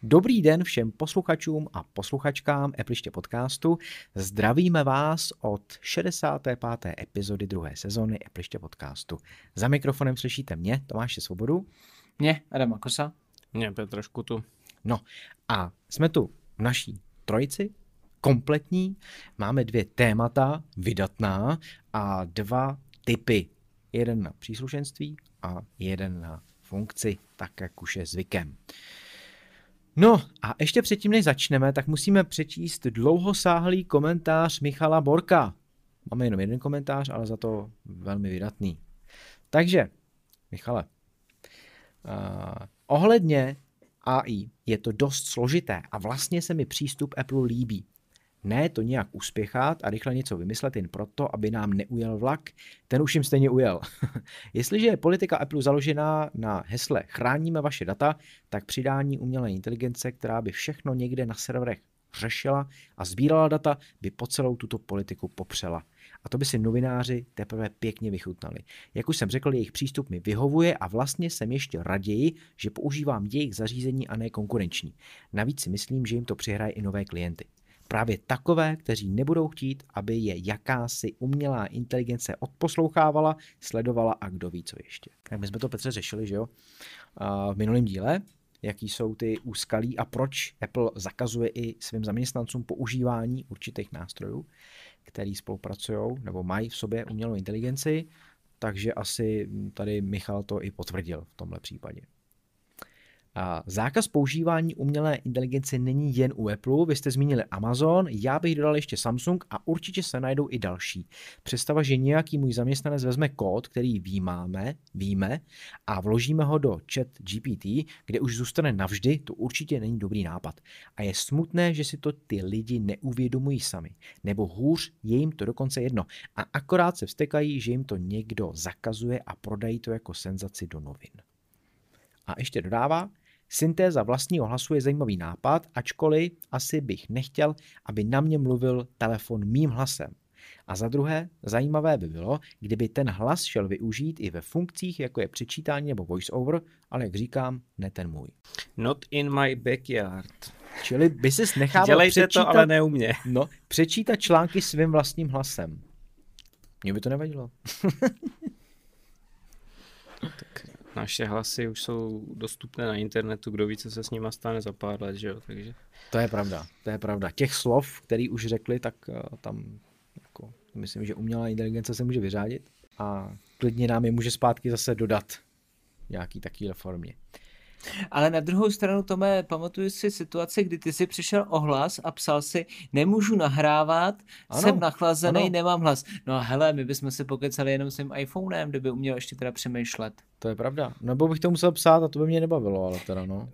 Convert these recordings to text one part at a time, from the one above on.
Dobrý den všem posluchačům a posluchačkám Appliště podcastu. Zdravíme vás od 65. epizody druhé sezóny Appliště podcastu. Za mikrofonem slyšíte mě, Tomáše Svobodu. Mě, Adama Kosa. Mě, Petra Škutu. No a jsme tu v naší trojici, kompletní. Máme 2 témata, vydatná, a 2 typy. Jeden na příslušenství a jeden na funkci, tak jak už je zvykem. No a ještě předtím, než začneme, tak musíme přečíst dlouhosáhlý komentář Michala Borka. Máme jenom jeden komentář, ale za to velmi vydatný. Takže, Michale, ohledně AI je to dost složité a vlastně se mi přístup Apple líbí. Ne to nějak uspěchat a rychle něco vymyslet jen proto, aby nám neujel vlak, ten už jim stejně ujel. Jestliže je politika Apple založená na hesle chráníme vaše data, tak přidání umělé inteligence, která by všechno někde na serverech řešila a sbírala data, by po celou tuto politiku popřela. A to by si novináři teprve pěkně vychutnali. Jak už jsem řekl, jejich přístup mi vyhovuje a vlastně jsem ještě raději, že používám jejich zařízení a ne konkurenční. Navíc si myslím, že jim to přihraje i nové klienty. Právě takové, kteří nebudou chtít, aby je jakási umělá inteligence odposlouchávala, sledovala a kdo ví, co ještě. Tak my jsme to, Petře, řešili, že jo? V minulém díle, jaký jsou ty úskalí a proč Apple zakazuje i svým zaměstnancům používání určitých nástrojů, který spolupracují nebo mají v sobě umělou inteligenci, takže asi tady Michal to i potvrdil v tomhle případě. Zákaz používání umělé inteligence není jen u Apple, vy jste zmínili Amazon, já bych dodal ještě Samsung a určitě se najdou i další. Představa, že nějaký můj zaměstnanec vezme kód, který víme a vložíme ho do ChatGPT, kde už zůstane navždy, to určitě není dobrý nápad. A je smutné, že si to ty lidi neuvědomují sami. Nebo hůř, je jim to dokonce jedno. A akorát se vztekají, že jim to někdo zakazuje a prodají to jako senzaci do novin. A ještě dodává, syntéza vlastního hlasu je zajímavý nápad, ačkoliv asi bych nechtěl, aby na mě mluvil telefon mým hlasem. A za druhé, zajímavé by bylo, kdyby ten hlas šel využít i ve funkcích, jako je přečítání nebo voice-over, ale jak říkám, ne ten můj. Not in my backyard. Čili by ses nechával Dělejte to, ale ne u mě. No, přečítat články svým vlastním hlasem. Mně by to nevadilo. Tak naše hlasy už jsou dostupné na internetu, kdo ví, co se s nima stane za pár let, že jo, takže. To je pravda. Těch slov, který už řekli, tak tam jako, myslím, že umělá inteligence se může vyřádit a klidně nám je může zpátky zase dodat v nějaký takové formě. Ale na druhou stranu, Tome, pamatuju si situaci, kdy ty si přišel o hlas a psal si, nemůžu nahrávat, jsem nachlazený, nemám hlas. No a hele, my bychom se pokecali jenom s tím iPhonem, kdyby uměl ještě teda přemýšlet. To je pravda. Nebo bych to musel psát a to by mě nebavilo, ale teda no.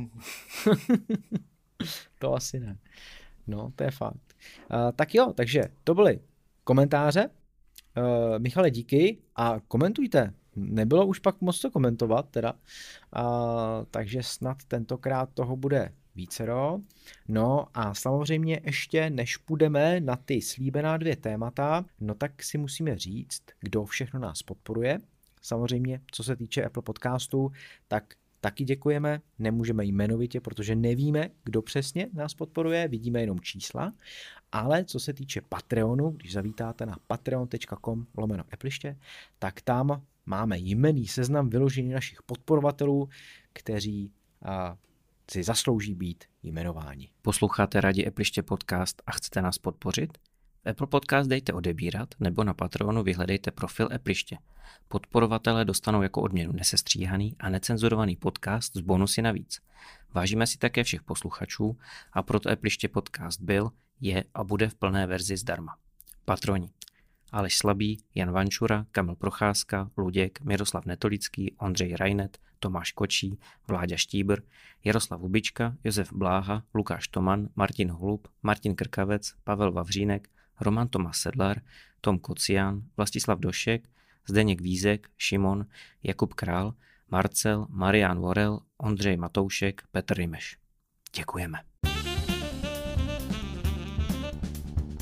To asi ne. No, to je fakt. Tak jo, takže to byly komentáře. Michale, díky a komentujte. Nebylo už pak moc to komentovat, teda. Takže snad tentokrát toho bude vícero. No a samozřejmě ještě než půjdeme na ty slíbená 2 témata, no tak si musíme říct, kdo všechno nás podporuje. Samozřejmě, co se týče Apple podcastu, tak taky děkujeme, nemůžeme jmenovitě, protože nevíme, kdo přesně nás podporuje, vidíme jenom čísla, ale co se týče Patreonu, když zavítáte na patreon.com/Appliště, tak tam máme jmenný seznam vyložený našich podporovatelů, kteří si zaslouží být jmenováni. Posloucháte rádi Appliště podcast a chcete nás podpořit? Apple Podcast dejte odebírat nebo na Patreonu vyhledejte profil Appliště. Podporovatelé dostanou jako odměnu nesestříhaný a necenzurovaný podcast s bonusy navíc. Vážíme si také všech posluchačů a proto Appliště podcast byl, je a bude v plné verzi zdarma. Patroni: Aleš Slabý, Jan Vančura, Kamil Procházka, Luděk, Miroslav Netolický, Ondřej Rajnet, Tomáš Kočí, Vláďa Štíbr, Jaroslav Hubička, Josef Bláha, Lukáš Toman, Martin Holub, Martin Krkavec, Pavel Vavřínek, Roman Tomáš Sedlar, Tom Kocián, Vlastislav Došek, Zdeněk Vízek, Šimon, Jakub Král, Marcel, Marián Vorel, Ondřej Matoušek, Petr Rimeš. Děkujeme.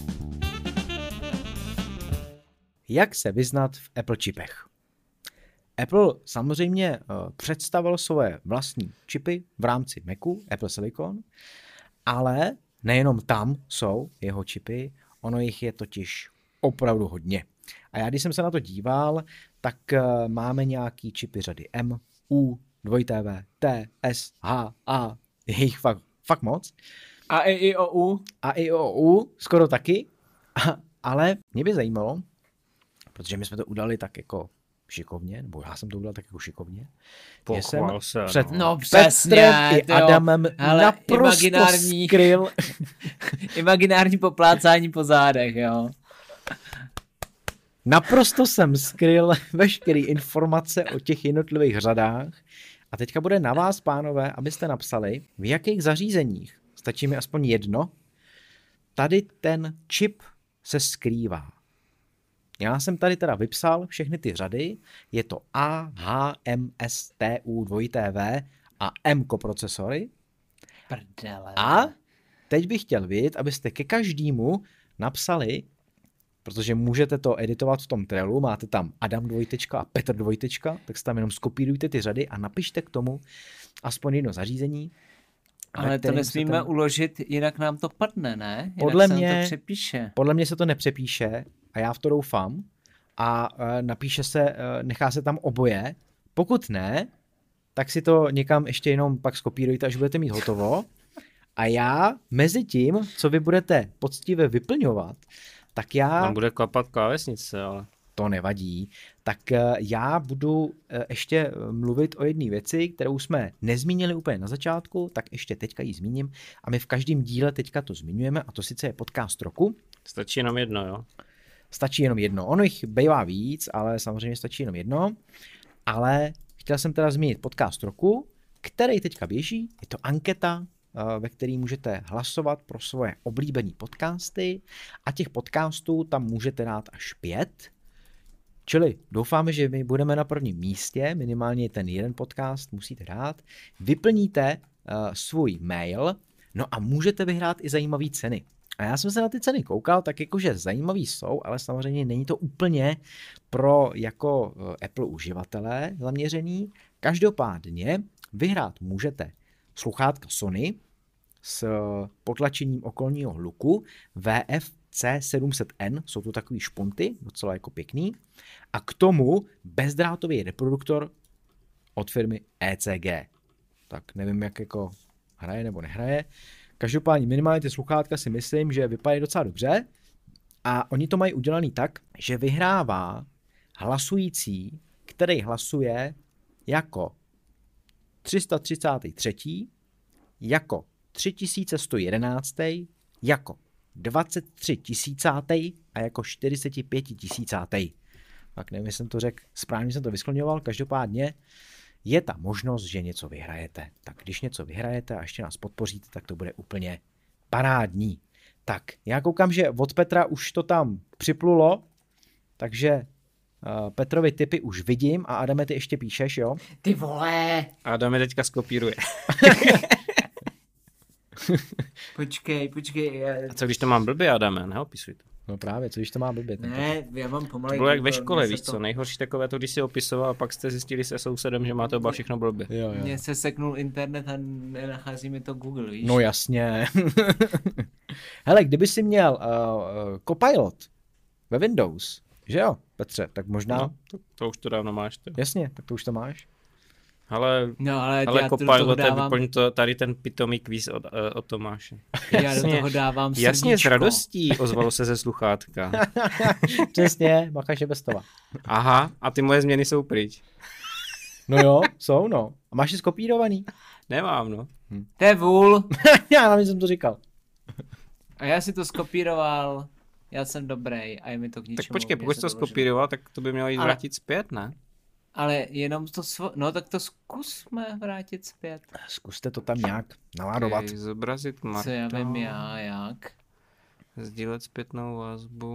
Jak se vyznat v Apple čipech? Apple samozřejmě představil svoje vlastní čipy v rámci Macu, Apple Silicon, ale nejenom tam jsou jeho čipy, ono jich je totiž opravdu hodně. A já když jsem se na to díval, tak máme nějaký čipy řady M, U, 2TV, T, S, H, A, je jich fakt moc. A i o U. A i o U, skoro taky, ale mě by zajímalo, protože my jsme to udali tak jako šikovně, nebo já jsem to udělal tak jako šikovně. Pochval se. Před přesně, i Adamem naprosto skryl. Imaginární poplácání po zádech, jo. Naprosto jsem skryl veškeré informace o těch jednotlivých řadách a teďka bude na vás, pánové, abyste napsali, v jakých zařízeních, stačí mi aspoň jedno, tady ten čip se skrývá. Já jsem tady teda vypsal všechny ty řady, je to A, H, M, S, T, U, 2TV a M koprocesory. Prdele. A teď bych chtěl vědět, abyste ke každému napsali, protože můžete to editovat v tom Trellu, máte tam Adam 2 a Petr 2, tak si tam jenom skopírujte ty řady a napište k tomu aspoň jedno zařízení. Ale to nesmíme uložit, jinak nám to padne, ne? Jinak podle se mě to přepíše. Podle mě se to nepřepíše a já v to doufám a napíše se, nechá se tam oboje. Pokud ne, tak si to někam ještě jenom pak skopírujte, až budete mít hotovo. A já mezi tím, co vy budete poctivě vyplňovat, tak já... Tam bude klapat klávesnice, ale... To nevadí. Tak já budu ještě mluvit o jedné věci, kterou jsme nezmínili úplně na začátku, tak ještě teďka ji zmíním. A my v každém díle teďka to zmiňujeme, a to sice je podcast roku. Stačí jenom jedno, jo? Stačí jenom jedno. Ono jich bývá víc, ale samozřejmě stačí jenom jedno. Ale chtěl jsem teda zmínit podcast roku, který teďka běží. Je to anketa, ve který můžete hlasovat pro svoje oblíbené podcasty a těch podcastů tam můžete dát až 5. Čili doufáme, že my budeme na prvním místě, minimálně ten jeden podcast musíte dát. Vyplníte svůj mail, no a můžete vyhrát i zajímavé ceny. A já jsem se na ty ceny koukal, tak jakože zajímavý jsou, ale samozřejmě není to úplně pro jako Apple uživatele zaměřený. Každopádně vyhrát můžete sluchátka Sony s potlačením okolního hluku VFC700N, jsou to takový špunty, docela jako pěkný, a k tomu bezdrátový reproduktor od firmy ECG. Tak nevím, jak jako hraje nebo nehraje. Každopádně minimálně ty sluchátka si myslím, že vypadají docela dobře a oni to mají udělaný tak, že vyhrává hlasující, který hlasuje jako 333, jako 3111, jako 23 000 a jako 45 000. Tak nevím, jestli jsem to řekl, správně jsem to vyskloňoval, každopádně je ta možnost, že něco vyhrajete. Tak když něco vyhrajete a ještě nás podpoříte, tak to bude úplně parádní. Tak, já koukám, že od Petra už to tam připlulo, takže Petrovi tipy už vidím a Adame, ty ještě píšeš, jo? Ty vole! Adam je teďka skopíruje. Počkej. A co když to mám blbě, Adame? Neopisuj to. No právě, co když to má blbě? Ne, já mám pomalej. To bylo jak ve škole, víš co? Nejhorší takové to, když si opisoval a pak jste zjistili se sousedem, že máte oba všechno blbě. Jo. Mně se seknul internet a nenachází mi to Google, víš? No jasně. Hele, kdyby si měl Copilot ve Windows, že jo, Petře, tak možná... No, to už to dávno máš. To. Jasně, tak to už to máš. Ale Copilot, vyplň to tady ten pitomý kvíz od Tomáše. Já do toho dávám srdíčko. Jasně, s radostí ozvalo se ze sluchátka. Přesně, Macha Šebestova. Aha, a ty moje změny jsou pryč. No jo, jsou no. A máš je skopírovaný? Nemám, no. To je vůl. Já jsem to říkal. A já si to skopíroval, já jsem dobrý a je mi to k ničemu. Tak počkej, pokud jsi to skopíroval, tak to by mělo jít vrátit zpět, ne? Ale jenom to no tak to zkusme vrátit zpět. Zkuste to tam nějak naládovat. Okay, zobrazit Marta. Co já vím jak. Sdílet zpětnou vazbu.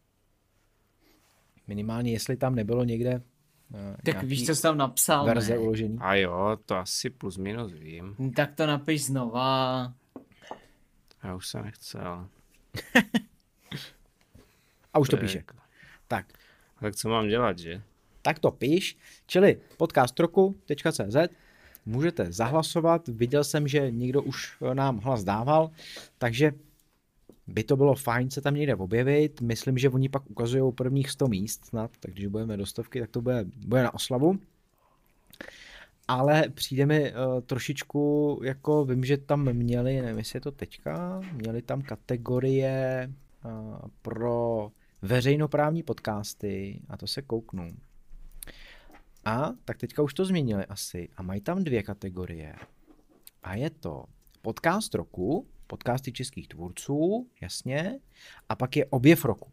Minimálně, jestli tam nebylo někde tak víš, co jsi tam napsal, verze ne? uložený. A jo, to asi plus minus vím. Tak to napiš znova. Já už se nechce, ale... A už to píše. Tak. Tak co mám dělat, že? tak to píš, čili podcastroku.cz, můžete zahlasovat, viděl jsem, že někdo už nám hlas dával, takže by to bylo fajn se tam někde objevit, myslím, že oni pak ukazují prvních 100 míst snad, takže když budeme do 100, tak to bude na oslavu. Ale přijde mi trošičku, jako vím, že tam měli, nevím, jestli je to teďka, měli tam kategorie pro veřejnoprávní podcasty a to se kouknu. A tak teďka už to změnili asi a mají tam 2 kategorie. A je to podcast roku, podcasty českých tvůrců, jasně, a pak je objev roku.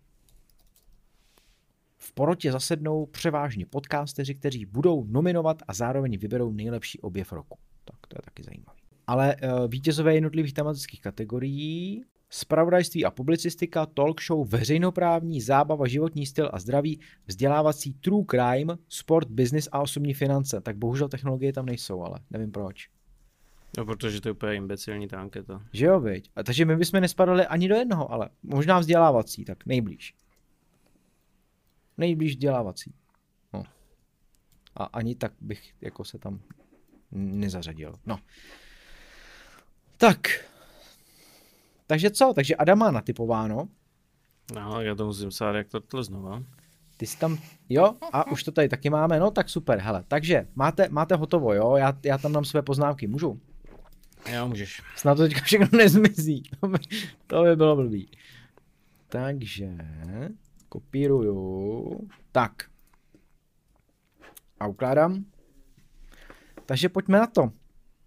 V porotě zasednou převážně podcasteři, kteří budou nominovat a zároveň vyberou nejlepší objev roku. Tak to je taky zajímavé. Ale vítězové jednotlivých tematických kategorií: zpravodajství a publicistika, talk show, veřejnoprávní, zábava, životní styl a zdraví, vzdělávací, true crime, sport, business a osobní finance. Tak bohužel technologie tam nejsou, ale nevím proč. No, protože to je úplně imbecilní ta anketa. Že jo, viď? A takže my bychom nespadali ani do jednoho, ale možná vzdělávací, tak nejblíž. Nejblíž vzdělávací. No. A ani tak bych jako se tam nezařadil. No. Tak. Takže co? Takže Adam má natypováno. No, já to musím psát jak to znova. Ty jsi tam, jo? A už to tady taky máme, no tak super, hele. Takže máte hotovo, jo? Já tam dám své poznámky, můžu? Jo, můžeš. Snad to teďka všechno nezmizí. To by bylo blbý. Takže kopíruju. Tak. A ukládám. Takže pojďme na to.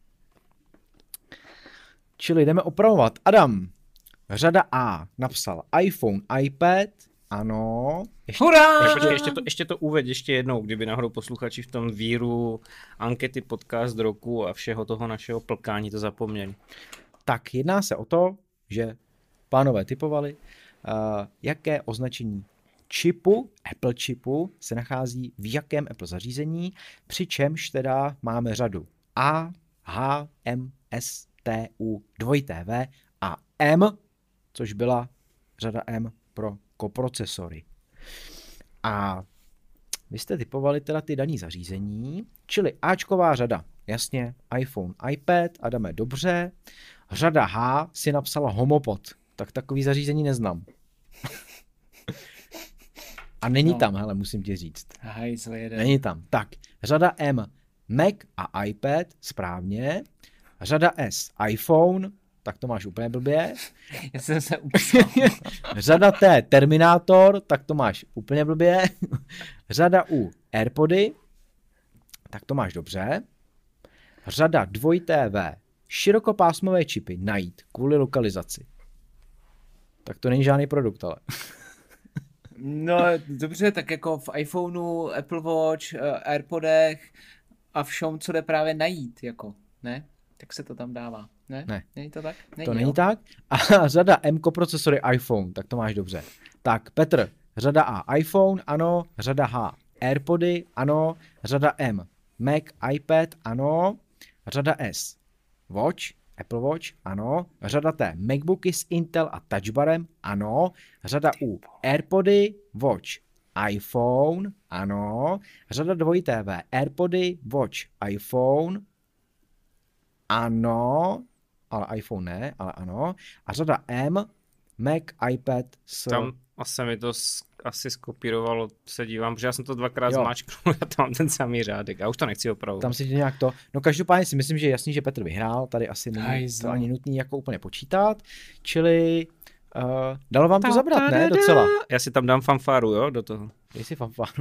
Čili jdeme opravovat. Adam, řada A, napsal iPhone, iPad, ano. Hurá! Ještě to uveď ještě jednou, kdyby náhodou posluchači v tom víru ankety podcast roku a všeho toho našeho plkání to zapomněli. Tak jedná se o to, že pánové typovali, jaké označení čipu, Apple čipu, se nachází v jakém Apple zařízení, přičemž teda máme řadu A, H, M, S, T, U, 2TV a M, což byla řada M pro koprocesory. A vy jste typovali teda ty daný zařízení, čili Ačková řada, jasně, iPhone, iPad, Adame, dobře. Řada H si napsala homopod, tak takový zařízení neznám. A není tam, hele, musím ti říct. Není tam. Tak, řada M, Mac a iPad, správně. Řada S, iPhone, tak to máš úplně blbě. Já jsem se upsal. Řada T, Terminátor, tak to máš úplně blbě. Řada U, AirPody, tak to máš dobře. Řada 2TV, širokopásmové čipy najít kvůli lokalizaci. Tak to není žádný produkt, ale. No dobře, tak jako v iPhoneu, Apple Watch, AirPodech a všem, co jde právě najít, jako, ne? Tak se to tam dává, ne? Ne. Není to tak? Není tak. A řada M koprocesory iPhone, tak to máš dobře. Tak Petr, řada A iPhone, ano. Řada H AirPody, ano. Řada M Mac, iPad, ano. Řada S Watch, Apple Watch, ano. Řada T MacBooky s Intel a touchbarem, ano. Řada U AirPody, Watch, iPhone, ano. Řada 2TV AirPody, Watch, iPhone, ano, ale iPhone ne, ale ano. A řada M, Mac, iPad s... Tam asi mi to asi skopírovalo, se dívám, protože já jsem to dvakrát zmáčknul a tam ten samý řádek. Já už to nechci opravovat. Tam si to nějak to... No každopádně si myslím, že je jasný, že Petr vyhrál. Tady asi není to ani nutný jako úplně počítat. Čili dalo vám to zabrat, ne? Docela. Já si tam dám fanfáru, jo, do toho. Dej si fanfáru.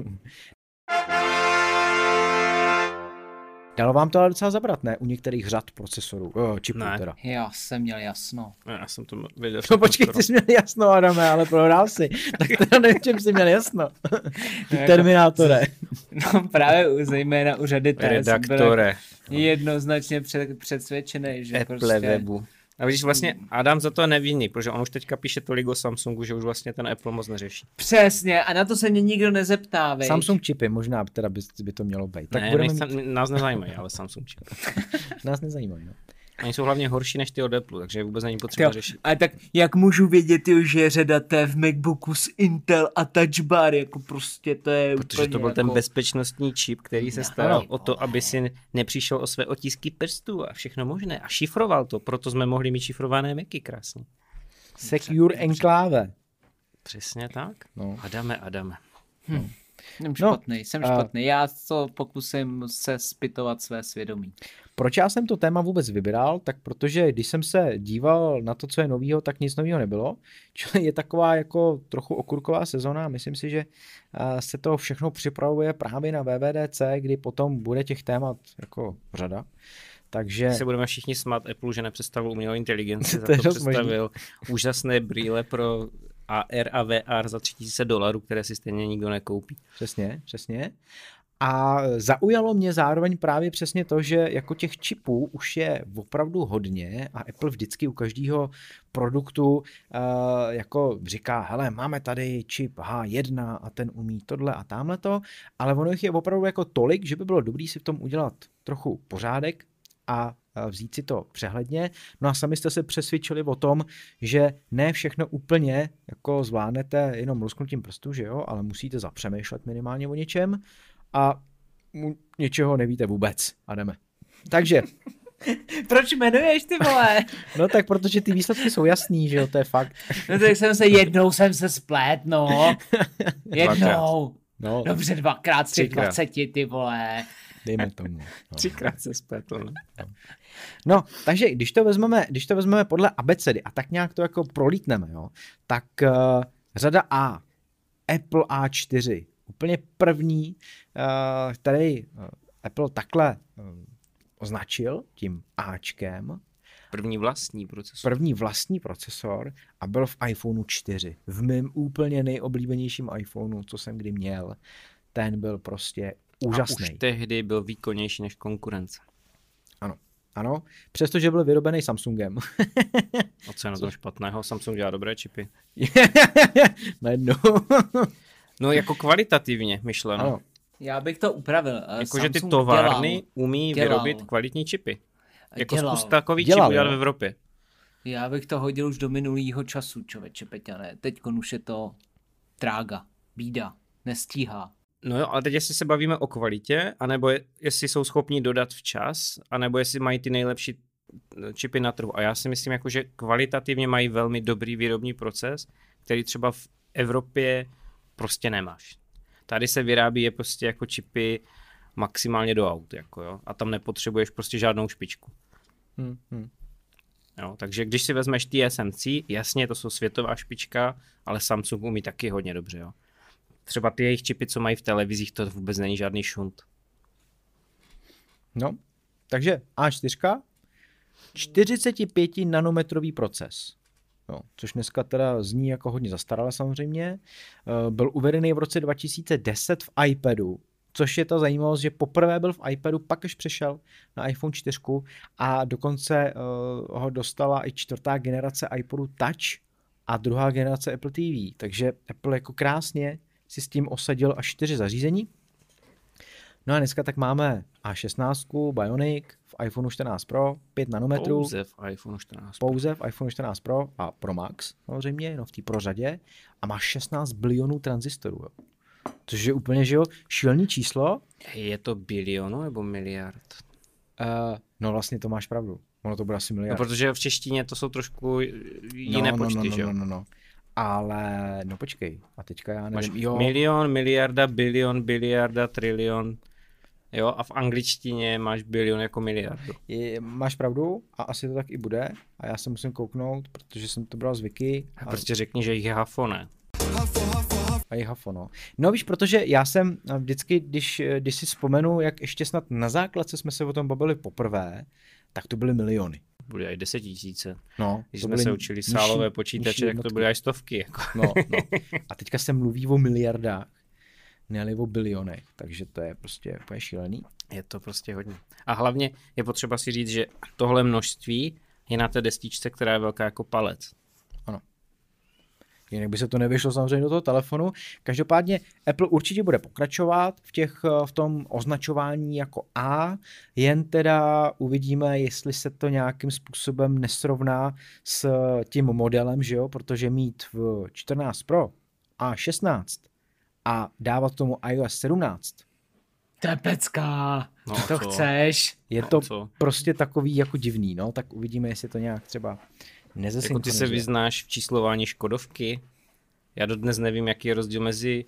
Dalo vám to ale docela zabrat, ne? U některých řad procesorů, čipů teda. Já jsem měl jasno. Já jsem to věděl. No počkej, ty jsi měl jasno, Adame, ale prohrál si. Tak teda nevím, čem jsi měl jasno. Ty Terminátore. No právě zejména u řady T. Redaktore. Jednoznačně přesvědčený, že Apple prostě... webu. A vidíš, vlastně Adam za to je nevinný, protože on už teďka píše tolik o Samsungu, že už vlastně ten Apple moc neřeší. Přesně, a na to se mě nikdo nezeptá, veď. Samsung čipy, možná teda by to mělo být. Tak ne, nás nezajímají, ale Samsung čipy. Nás nezajímají, no. Oni jsou hlavně horší než ty od Apple, takže vůbec není potřeba řešit. Ale tak jak můžu vědět, že je řada té v MacBooku s Intel a Touch Bar, jako prostě to je protože úplně to byl jako... ten bezpečnostní čip, který se staral o to, aby si nepřišel o své otisky prstů a všechno možné. A šifroval to, proto jsme mohli mít šifrované Macy krásně. Secure Enclave. Přesně tak. No. Adame. Jsem špatný. Já to pokusím se zpytovat své svědomí. Proč já jsem to téma vůbec vybral? Tak protože když jsem se díval na to, co je novýho, tak nic novýho nebylo. Čili je taková jako trochu okurková sezona a myslím si, že se to všechno připravuje právě na VVDC, kdy potom bude těch témat jako řada. Takže... Se budeme všichni smát Apple, že nepředstavil umělou inteligenci, za to představil úžasné brýle pro AR a VR za $3000, které si stejně nikdo nekoupí. Přesně. A zaujalo mě zároveň právě přesně to, že jako těch čipů už je opravdu hodně a Apple vždycky u každého produktu jako říká, hele, máme tady čip H1 a ten umí tohle a támhleto, ale ono jich je opravdu jako tolik, že by bylo dobrý si v tom udělat trochu pořádek a vzít si to přehledně. No a sami jste se přesvědčili o tom, že ne všechno úplně jako zvládnete jenom lusknutím prstů, že jo, ale musíte zapřemýšlet minimálně o něčem a něčeho nevíte vůbec a jdeme. Takže. Proč jmenuješ, ty vole? No tak protože ty výsledky jsou jasný, že jo, to je fakt. No tak jednou jsem se splet, no. Jednou. No. Dobře, 2x z 20, ty vole. Dejme tomu. No. 3x se spletl. No, takže když to vezmeme podle abecedy a tak nějak to jako prolítneme, jo, tak řada A, Apple A4, úplně první, který Apple takhle označil tím Ačkem. První vlastní procesor a byl v iPhoneu 4. V mém úplně nejoblíbenějším iPhoneu, co jsem kdy měl. Ten byl prostě úžasný. A už tehdy byl výkonnější než konkurence. Ano, přestože byl vyrobený Samsungem. A co je na tom špatného? Samsung dělá dobré čipy. Najednou. No jako kvalitativně myšleno. Ano. Já bych to upravil. Jakože ty továrny umí vyrobit kvalitní čipy. Jako zkus takový čip udělat v Evropě. Já bych to hodil už do minulýho času, člověče Peťané. Teďkon už je to trága, bída, nestíhá. No jo, ale teď jestli se bavíme o kvalitě, anebo jestli jsou schopni dodat včas, anebo jestli mají ty nejlepší čipy na trhu. A já si myslím, jako, že kvalitativně mají velmi dobrý výrobní proces, který třeba v Evropě prostě nemáš. Tady se vyrábí je prostě jako čipy maximálně do aut, jako jo, a tam nepotřebuješ prostě žádnou špičku. Jo, takže když si vezmeš TSMC, jasně, to jsou světová špička, ale Samsung umí taky hodně dobře, jo. Třeba ty jejich čipy, co mají v televizích, to vůbec není žádný šunt. No, takže A4, 45 nanometrový proces. No, což dneska teda zní jako hodně zastaralé samozřejmě. Byl uvedený v roce 2010 v iPadu, což je ta zajímavost, že poprvé byl v iPadu, pak až přešel na iPhone 4 a dokonce ho dostala i 4. generace iPodu Touch a 2. generace Apple TV. Takže Apple jako krásně si s tím osadil až 4 zařízení. No a dneska tak máme A16, Bionic, v iPhone 14 Pro, 5 nanometrů. Pouze v iPhone 14 Pro. Pouze v iPhone 14 Pro a Pro Max samozřejmě, no v té Pro řadě. A má 16 bilionů tranzistorů. Jo. Což je úplně, že jo, šílený číslo. Je to bilionu nebo miliard? No vlastně to máš pravdu. Ono to bude asi miliard. No, protože v češtině to jsou trošku jiné počty, že jo? No. Ale, no počkej, a teďka já nevím. Máš milion, miliarda, bilion, biliarda, trilion, jo, a v angličtině máš bilion jako miliardu. Máš pravdu a asi to tak i bude a já se musím kouknout, protože jsem to bral z Wiki. A prostě řekni, že jich je hafo, ne? A je hafo, no. No víš, protože já jsem vždycky, když si vzpomenu, jak ještě snad na základce jsme se o tom bavili poprvé, tak to byly miliony. Byly až 10 000. No, když jsme se učili sálové počítače, tak to byly až stovky. Jako. No. A teďka se mluví o miliardách, ne o bilionech, takže to je prostě úplně šílený. Je to prostě hodně. A hlavně je potřeba si říct, že tohle množství je na té destičce, která je velká jako palec. Ano. Jinak by se to nevyšlo samozřejmě do toho telefonu. Každopádně Apple určitě bude pokračovat v tom označování jako A, jen teda uvidíme, jestli se to nějakým způsobem nesrovná s tím modelem, že jo, protože mít v 14 Pro a 16 a dávat tomu iOS 17. To je pecka, No, to chceš. Je to prostě takový jako divný, no, tak uvidíme, jestli to nějak třeba nezesynchronizuje. Jako ty se vyznáš v číslování Škodovky. Já dodnes nevím, jaký je rozdíl mezi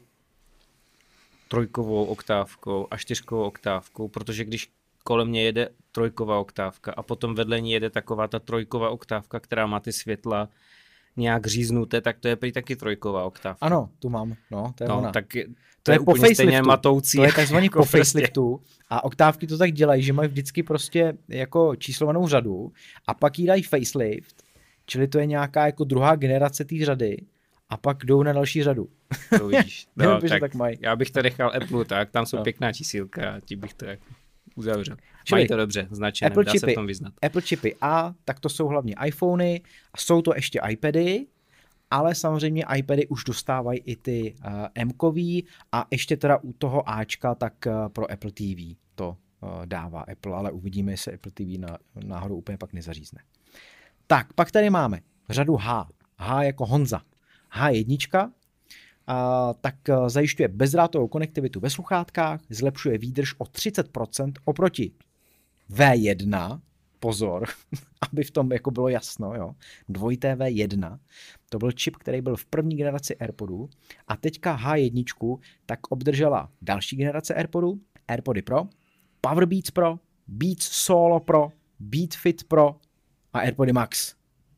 3 oktávkou a 4 oktávkou, protože když kolem mě jede 3 oktávka a potom vedle ní jede taková ta 3 oktávka, která má ty světla nějak říznuté, tak to je prý taky 3 oktávka. Ano, tu mám, no, to je ona. Tak to je po faceliftu, matoucí. to je takzvaný jako po faceliftu a oktávky to tak dělají, že mají vždycky prostě jako číslovanou řadu a pak jí dají facelift, čili to je nějaká jako druhá generace té řady a pak jdou na další řadu. To vidíš. No, tak mají. Já bych to nechal Apple, tak tam jsou pěkná čísílka a ti bych to jako uzavřel. Mají to dobře značené, dá se v tom vyznat. Apple čipy A, tak to jsou hlavně iPhony a jsou to ještě iPady, ale samozřejmě iPady už dostávají i ty M-kový a ještě teda u toho Ačka tak pro Apple TV to dává Apple, ale uvidíme, jestli Apple TV náhodou úplně pak nezařízne. Tak, pak tady máme řadu H. H jako Honza. H1, tak zajišťuje bezdrátovou konektivitu ve sluchátkách, zlepšuje výdrž o 30% oproti V1, pozor, aby v tom jako bylo jasno, jo, 2V1, to byl čip, který byl v první generaci AirPodů a teďka H1 tak obdržela další generace AirPodů, AirPody Pro, Powerbeats Pro, Beats Solo Pro, Beat Fit Pro a AirPody Max.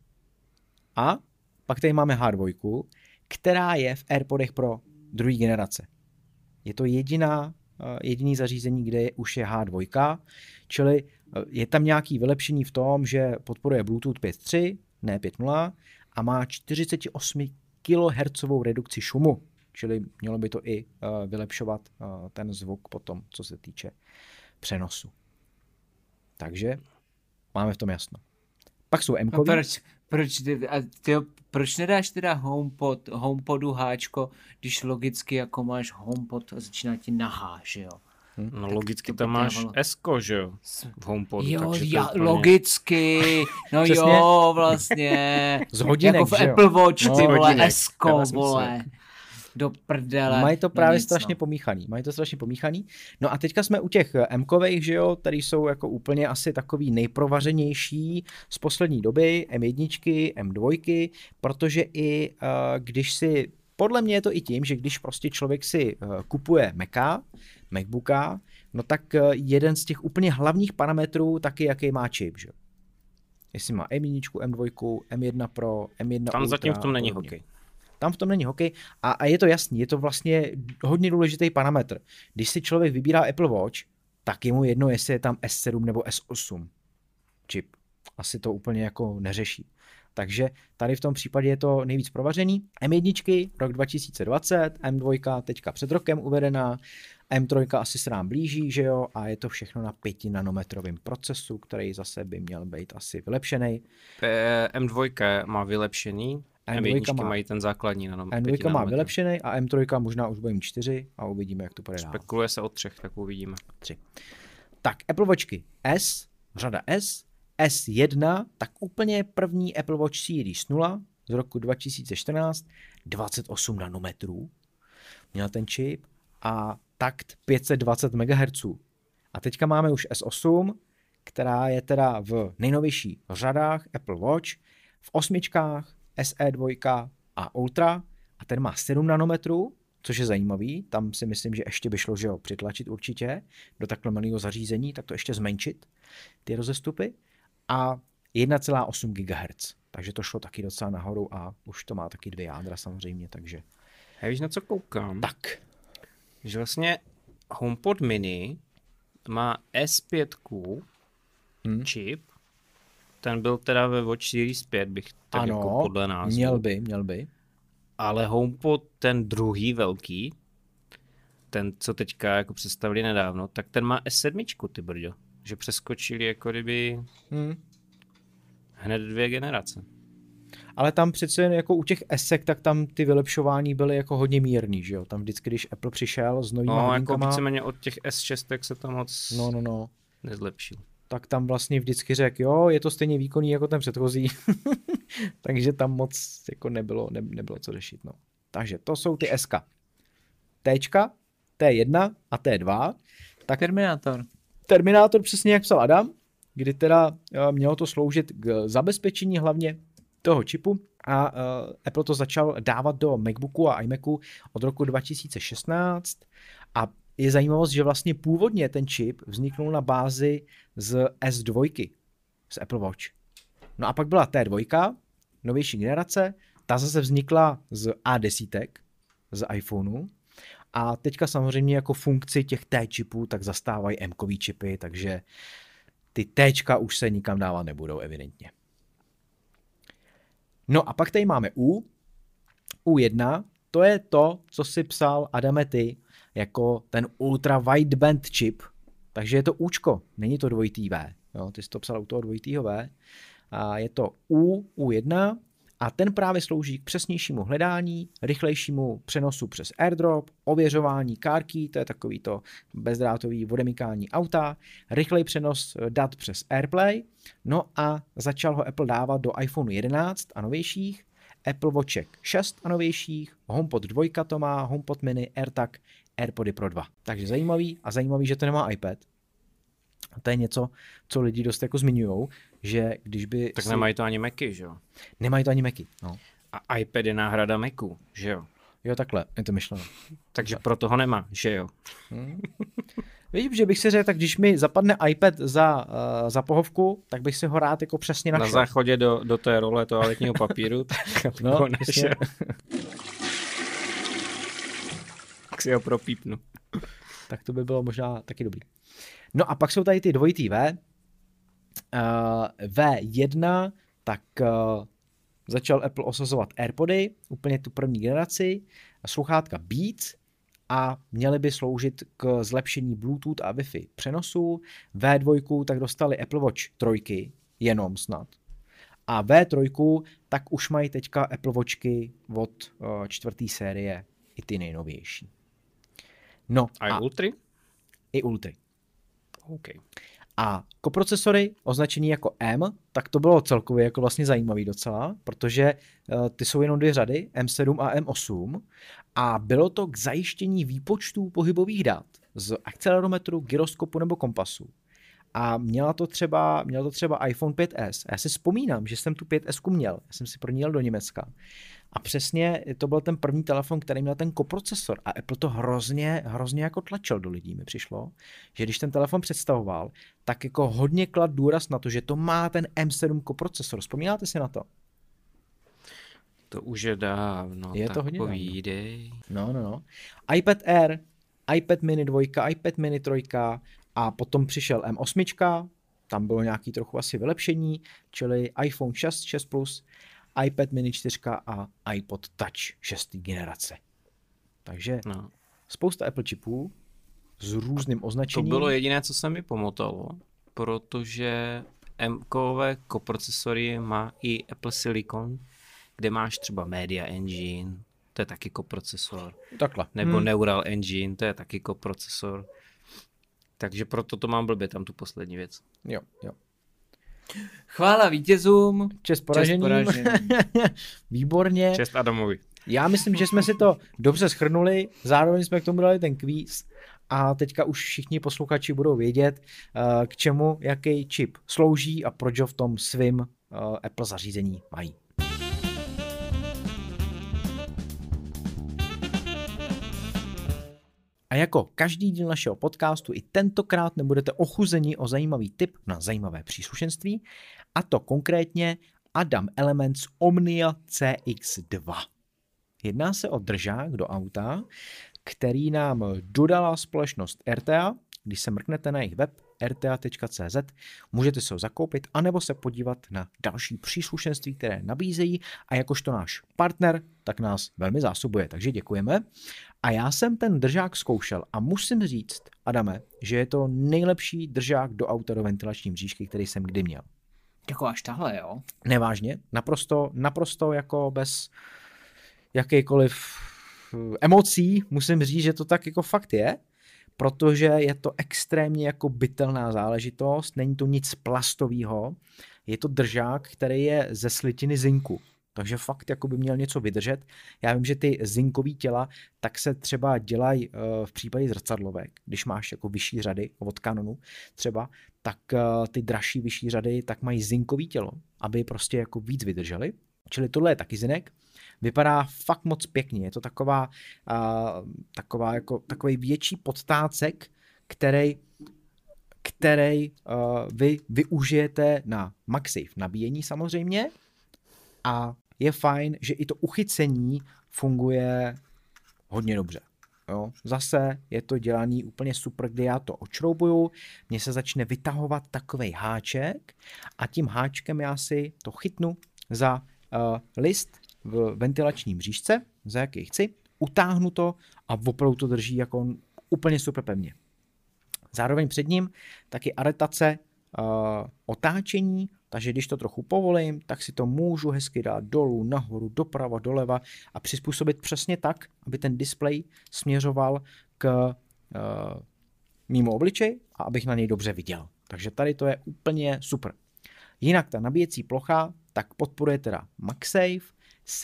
A pak tady máme H2, která je v AirPodech Pro druhé generace. Je to jediný zařízení, kde už je H2, čili je tam nějaký vylepšení v tom, že podporuje Bluetooth 5.3, ne 5.0 a má 48 kHz redukci šumu, čili mělo by to i vylepšovat ten zvuk potom, co se týče přenosu. Takže máme v tom jasno. Pak jsou M-kový. Proč nedáš teda HomePodu Háčko, když logicky jako máš HomePod a začíná ti na H, že jo? No tak logicky tam máš S-ko, že jo? V HomePodu. Jo, takže úplně... logicky, no přesně. Jo, vlastně. Z hodinek, jako v že jo? Apple Watch, ty vole, S-ko, smysl. vole. Do prdele. Mají to právě strašně pomíchaný. No a teďka jsme u těch M-kových, že jo, tady jsou jako úplně asi takový nejprovařenější z poslední doby, M1, M2, protože i když si, podle mě je to i tím, že když prostě člověk si kupuje MacBooka, no tak jeden z těch úplně hlavních parametrů taky, jaký má čip, že jo. Jestli má M1, M2, M1 Pro, M1 Tam Ultra, zatím v tom není hokej. Tam v tom není hokej a je to jasný, je to vlastně hodně důležitý parametr. Když si člověk vybírá Apple Watch, tak je mu jedno, jestli je tam S7 nebo S8 čip. Asi to úplně jako neřeší. Takže tady v tom případě je to nejvíc provařený. M1 rok 2020, M2 teďka před rokem uvedená, M3 asi se nám blíží, že jo, a je to všechno na 5 nanometrovém procesu, který zase by měl být asi vylepšený. M2 má vylepšený, M1 mají ten základní nanometr. M2 má vylepšený a M3 možná už bude mít 4 a uvidíme, jak to půjde dál. Spekuluje se o 3, tak uvidíme. 3. Tak Apple Watchky S, řada S, S1, tak úplně první Apple Watch Series 0 z roku 2014, 28 nanometrů měl ten čip a takt 520 MHz. A teďka máme už S8, která je teda v nejnovějších řadách Apple Watch, v 8, SE2 a Ultra a ten má 7 nanometrů, což je zajímavý, tam si myslím, že ještě by šlo, že ho přitlačit určitě do takhle malého zařízení, tak to ještě zmenšit, ty rozestupy a 1,8 GHz, takže to šlo taky docela nahoru a už to má taky 2 jádra samozřejmě, takže... A víš, na co koukám? Tak. Že vlastně HomePod mini má S5 čip, ten byl teda ve Watch Series 5, bych tak ano, jako podle názvu. Měl by. Ale HomePod, ten druhý velký, ten, co teďka jako představili nedávno, tak ten má S7, ty brďo. Že přeskočili jako kdyby hned 2 generace. ale tam přece jen jako u těch esek, tak tam ty vylepšování byly jako hodně mírný, že jo? Tam vždycky, když Apple přišel s novýma hodinkama... jako víceméně od těch S6 se to moc nezlepšil. Tak tam vlastně vždycky řekl, jo, je to stejně výkonný jako ten předchozí, takže tam moc jako nebylo co řešit, no. Takže to jsou ty SK. Tčka, T1 a T2. Tak Terminátor přesně jak psal Adam, kdy teda mělo to sloužit k zabezpečení hlavně toho čipu a Apple to začal dávat do MacBooku a iMacu od roku 2016 a je zajímavost, že vlastně původně ten čip vzniknul na bázi z S2, z Apple Watch. No a pak byla T2, novější generace, ta zase vznikla z A10, z iPhoneu. A teďka samozřejmě jako funkci těch T čipů tak zastávají M-kový čipy, takže ty Tčka už se nikam dávat nebudou evidentně. No a pak tady máme U1, to je to, co si psal Adame ty, jako ten ultra wideband čip, takže je to Učko, není to dvojitý V, jo, ty jsi to psal u toho dvojitýho V, a je to U1 a ten právě slouží k přesnějšímu hledání, rychlejšímu přenosu přes AirDrop, ověřování car key, to je takový to bezdrátový odemykání auta, rychlej přenos dat přes AirPlay, no a začal ho Apple dávat do iPhone 11 a novějších, Apple Watchek 6 a novějších, HomePod 2 to má, HomePod mini, AirTag, AirPody Pro 2. Takže zajímavý, že to nemá iPad. A to je něco, co lidi dost jako zmiňujou, že když by... Tak nemají to ani Macy, že jo? Nemají to ani Macy, no. A iPad je náhrada Macu, že jo? Jo, takhle, je to myšleno. Takže proto ho nemá, že jo? Vidím, že bych si řekl, tak když mi zapadne iPad za pohovku, tak bych si ho rád jako přesně našel. Na záchodě do té role toaletního papíru, tak no, ho našel. Tak si ho propípnu. Tak to by bylo možná taky dobrý. No a pak jsou tady ty dvojitý V. V1, tak začal Apple osazovat AirPody, úplně tu první generaci, sluchátka Beats a měly by sloužit k zlepšení Bluetooth a Wi-Fi přenosu. V2 tak dostali Apple Watch 3, jenom snad. A V3 tak už mají teďka Apple Watchky od 4. série i ty nejnovější. No a Ultry? I Ultry. Okay. A koprocesory označený jako M, tak to bylo celkově jako vlastně zajímavý docela, protože ty jsou jenom 2 řady, M7 a M8 a bylo to k zajištění výpočtů pohybových dat z akcelerometru, gyroskopu nebo kompasu. A měl to třeba iPhone 5S. A já si vzpomínám, že jsem tu 5S měl. Já jsem si pro ní jel do Německa. A přesně to byl ten první telefon, který měl ten koprocesor. A Apple to hrozně jako tlačil do lidí. Mi přišlo, že když ten telefon představoval, tak jako hodně klad důraz na to, že to má ten M7 koprocesor. Vzpomínáte si na to? To už je dávno. Je to hodně povídej. No. iPad Air, iPad mini 2, iPad mini 3, a potom přišel M8, tam bylo nějaký trochu asi vylepšení, čili iPhone 6, 6 Plus, iPad mini 4 a iPod Touch 6. generace. Takže spousta Apple čipů s různým označením. To bylo jediné, co se mi pomotalo, protože M-kové koprocesory má i Apple Silicon, kde máš třeba Media Engine, to je taky koprocesor. Takhle. Nebo Neural Engine, to je taky koprocesor. Takže proto to mám blbě, tam tu poslední věc. Jo. Chvála vítězům. Čest poraženým. Výborně. Čest Adamovi. Já myslím, že jsme si to dobře shrnuli, zároveň jsme k tomu dali ten kvíz a teďka už všichni posluchači budou vědět, k čemu jaký čip slouží a proč ho v tom svým Apple zařízení mají. A jako každý díl našeho podcastu i tentokrát nebudete ochuzeni o zajímavý tip na zajímavé příslušenství, a to konkrétně Adam Elements Omnia CX2. Jedná se o držák do auta, který nám dodala společnost RTA. Když se mrknete na jejich web rta.cz, můžete se ho zakoupit anebo se podívat na další příslušenství, které nabízejí, a jakožto náš partner, tak nás velmi zásobuje, takže děkujeme. A já jsem ten držák zkoušel a musím říct, Adame, že je to nejlepší držák do auta do ventilační mřížky, který jsem kdy měl. Jako až tahle, jo? Nevážně, naprosto jako bez jakýkoliv emocí, musím říct, že to tak jako fakt je, protože je to extrémně jako bytelná záležitost, není to nic plastového, je to držák, který je ze slitiny zinku, takže fakt jako by měl něco vydržet. Já vím, že ty zinkové těla tak se třeba dělají v případě zrcadlovek, když máš jako vyšší řady od Canonu třeba, tak ty dražší vyšší řady tak mají zinkový tělo, aby prostě jako víc vydrželi. Čili tohle je taky zinek. Vypadá fakt moc pěkně. Je to takový větší podtácek, který vy využijete na MagSafe nabíjení samozřejmě. A je fajn, že i to uchycení funguje hodně dobře. Jo? Zase je to dělaný úplně super, kdy já to odšroubuju, mně se začne vytahovat takovej háček a tím háčkem já si to chytnu za list v ventilační mřížce, za jaký chci, utáhnu to a opravdu to drží jako úplně super pevně. Zároveň před ním taky aretace otáčení, takže když to trochu povolím, tak si to můžu hezky dát dolů, nahoru, doprava, doleva a přizpůsobit přesně tak, aby ten displej směřoval k mému obličeji a abych na něj dobře viděl. Takže tady to je úplně super. Jinak ta nabíjecí plocha tak podporuje teda MagSafe,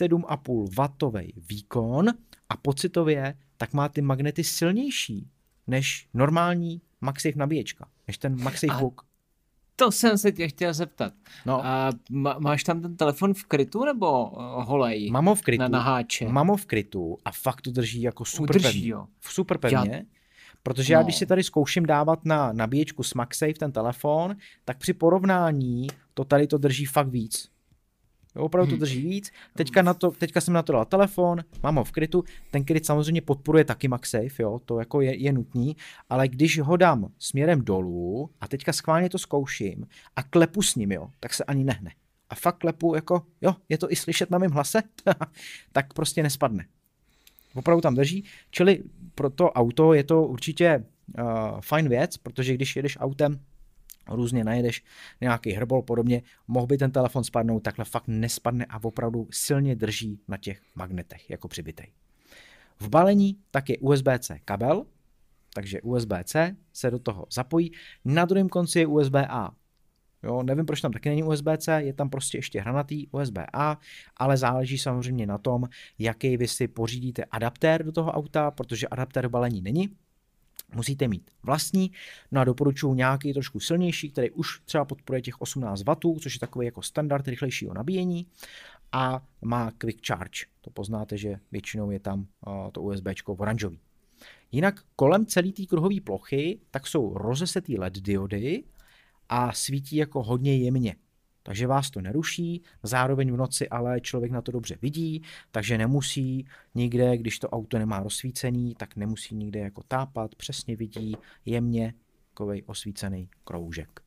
7,5 W výkon a pocitově tak má ty magnety silnější než normální MagSafe nabíječka, než ten MagSafe Hook. To jsem se tě chtěl zeptat. No. A máš tam ten telefon v krytu nebo holej? Mám ho v krytu. Na háče. Mám ho v krytu a fakt to drží jako super pevně. Super pevně. Protože já když si tady zkouším dávat na nabíječku s MagSafe ten telefon, tak při porovnání to tady to drží fakt víc. Opravdu to drží víc. Teďka jsem na to dal telefon, mám ho v krytu. Ten kryt samozřejmě podporuje taky MagSafe, jo, to jako je nutný, ale když ho dám směrem dolů a teďka schválně to zkouším a klepu s ním, jo, tak se ani nehne. A fakt klepu jako, jo, je to i slyšet na mém hlase, tak prostě nespadne. Opravdu tam drží, čili pro to auto je to určitě fajn věc, protože když jedeš autem, různě najedeš nějaký hrbol podobně, mohl by ten telefon spadnout, takhle fakt nespadne a opravdu silně drží na těch magnetech, jako přibitej. V balení tak je USB-C kabel, takže USB-C se do toho zapojí, na druhém konci je USB-A. Jo, nevím, proč tam taky není USB-C, je tam prostě ještě hranatý USB-A, ale záleží samozřejmě na tom, jaký vy si pořídíte adaptér do toho auta, protože adaptér v balení není. Musíte mít vlastní, no a doporučuji nějaký trošku silnější, který už třeba podporuje těch 18 W, což je takový jako standard rychlejšího nabíjení a má quick charge. To poznáte, že většinou je tam to USBčko oranžový. Jinak kolem celé té kruhové plochy tak jsou rozesetý LED diody a svítí jako hodně jemně. Takže vás to neruší, zároveň v noci ale člověk na to dobře vidí, takže nemusí nikde, když to auto nemá rozsvícený, tak nemusí nikde jako tápat, přesně vidí jemně takovej osvícený kroužek.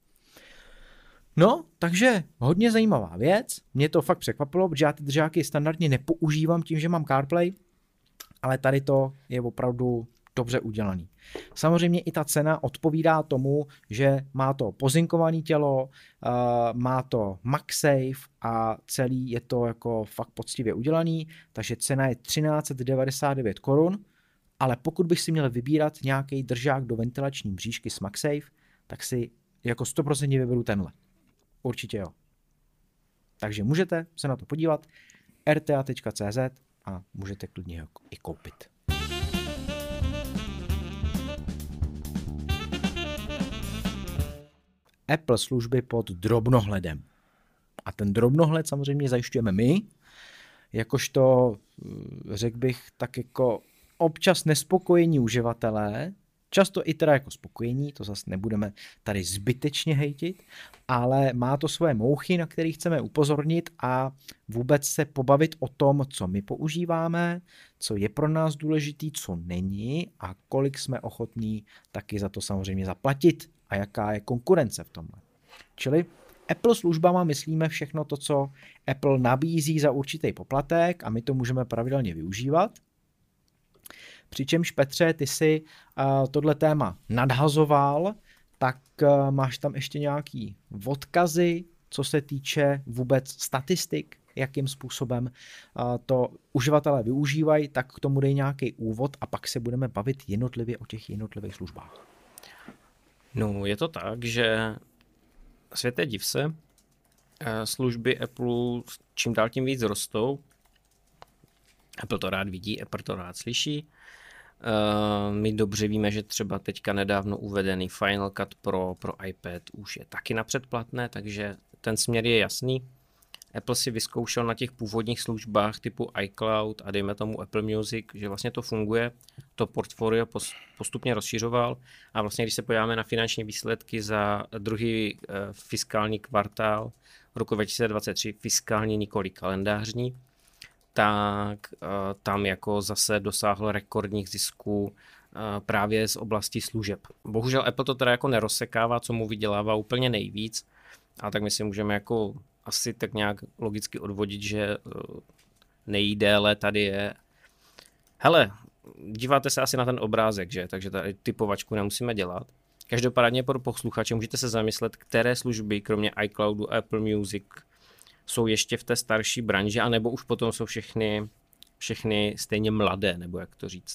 No, takže hodně zajímavá věc, mě to fakt překvapilo, protože já ty držáky standardně nepoužívám tím, že mám CarPlay, ale tady to je opravdu dobře udělaný. Samozřejmě i ta cena odpovídá tomu, že má to pozinkované tělo, má to MagSafe a celý je to jako fakt poctivě udělaný, takže cena je 1399 korun, ale pokud bych si měl vybírat nějaký držák do ventilační mřížky s MagSafe, tak si jako 100% vyberu tenhle. Určitě jo. Takže můžete se na to podívat rta.cz a můžete klidně ho i koupit. Apple služby pod drobnohledem. A ten drobnohled samozřejmě zajišťujeme my, jakožto, řekl bych, tak jako občas nespokojení uživatelé, často i teda jako spokojení, to zase nebudeme tady zbytečně hejtit, ale má to svoje mouchy, na které chceme upozornit a vůbec se pobavit o tom, co my používáme, co je pro nás důležitý, co není a kolik jsme ochotní taky za to samozřejmě zaplatit a jaká je konkurence v tomhle. Čili Apple službama myslíme všechno to, co Apple nabízí za určitý poplatek a my to můžeme pravidelně využívat. Přičemž Petře, ty si tohle téma nadhazoval, tak máš tam ještě nějaký odkazy, co se týče vůbec statistik, jakým způsobem to uživatelé využívají, tak k tomu dej nějaký úvod a pak se budeme bavit jednotlivě o těch jednotlivých službách. No, je to tak, že světe div se, služby Apple čím dál tím víc rostou. Apple to rád vidí, Apple to rád slyší. My dobře víme, že třeba teďka nedávno uvedený Final Cut Pro iPad už je taky na předplatné, takže ten směr je jasný. Apple si vyzkoušel na těch původních službách typu iCloud a dejme tomu Apple Music, že vlastně to funguje, to portfolio postupně rozšiřoval a vlastně když se podíváme na finanční výsledky za druhý fiskální kvartál roku 2023, fiskální nikoli kalendářní, tak tam jako zase dosáhl rekordních zisků právě z oblasti služeb. Bohužel Apple to teda jako nerozsekává, co mu vydělává úplně nejvíc, a tak my si můžeme jako asi tak nějak logicky odvodit, že nejdéle tady je. Hele, díváte se asi na ten obrázek, že? Takže tady typovačku nemusíme dělat. Každopádně pro posluchače můžete se zamyslet, které služby, kromě iCloudu, Apple Music, jsou ještě v té starší branži, anebo už potom jsou všechny stejně mladé, nebo jak to říct.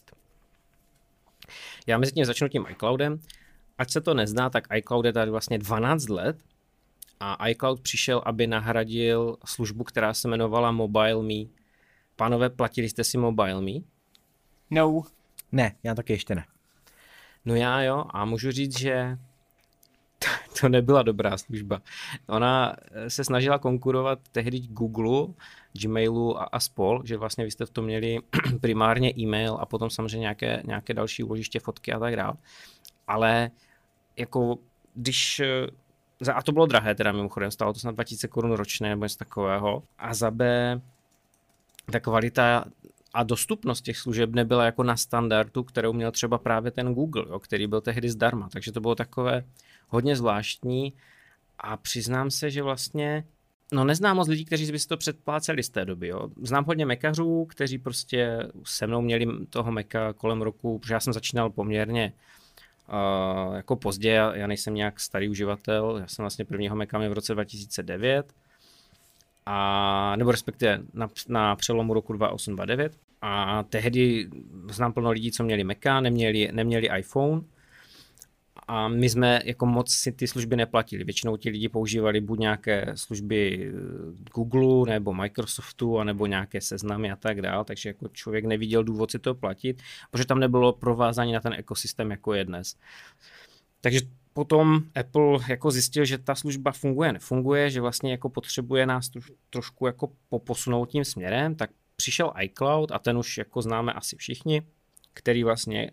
Já mezi tím začnu tím iCloudem. Ať se to nezná, tak iCloud je tady vlastně 12 let a iCloud přišel, aby nahradil službu, která se jmenovala MobileMe. Pánové, platili jste si MobileMe? No. Ne, já taky ještě ne. No já jo, a můžu říct, že to nebyla dobrá služba. Ona se snažila konkurovat tehdy Google, Gmailu a spol, že vlastně vy jste v tom měli primárně e-mail a potom samozřejmě nějaké další úložiště, fotky a tak dále. Ale jako když... A to bylo drahé teda mimochodem, stálo to snad 2000 Kč ročně nebo něco takového. A za B ta kvalita a dostupnost těch služeb nebyla jako na standardu, kterou měl třeba právě ten Google, jo, který byl tehdy zdarma. Takže to bylo takové hodně zvláštní a přiznám se, že vlastně neznám moc lidí, kteří by si to předpláceli z té doby. Jo. Znám hodně mekařů, kteří prostě se mnou měli toho Maca kolem roku, protože já jsem začínal poměrně jako pozdě, já nejsem nějak starý uživatel, já jsem vlastně prvního Maca měl v roce 2009, nebo respektive na přelomu roku 2008-2009 a tehdy znám plno lidí, co měli Maca, neměli iPhone a my jsme jako moc si ty služby neplatili. Většinou ti lidi používali buď nějaké služby Google nebo Microsoftu, anebo nějaké seznamy a tak dál, takže jako člověk neviděl důvod si to platit, protože tam nebylo provázání na ten ekosystém, jako je dnes. Takže potom Apple jako zjistil, že ta služba nefunguje, že vlastně jako potřebuje nás trošku jako posunout tím směrem, tak přišel iCloud a ten už jako známe asi všichni, který vlastně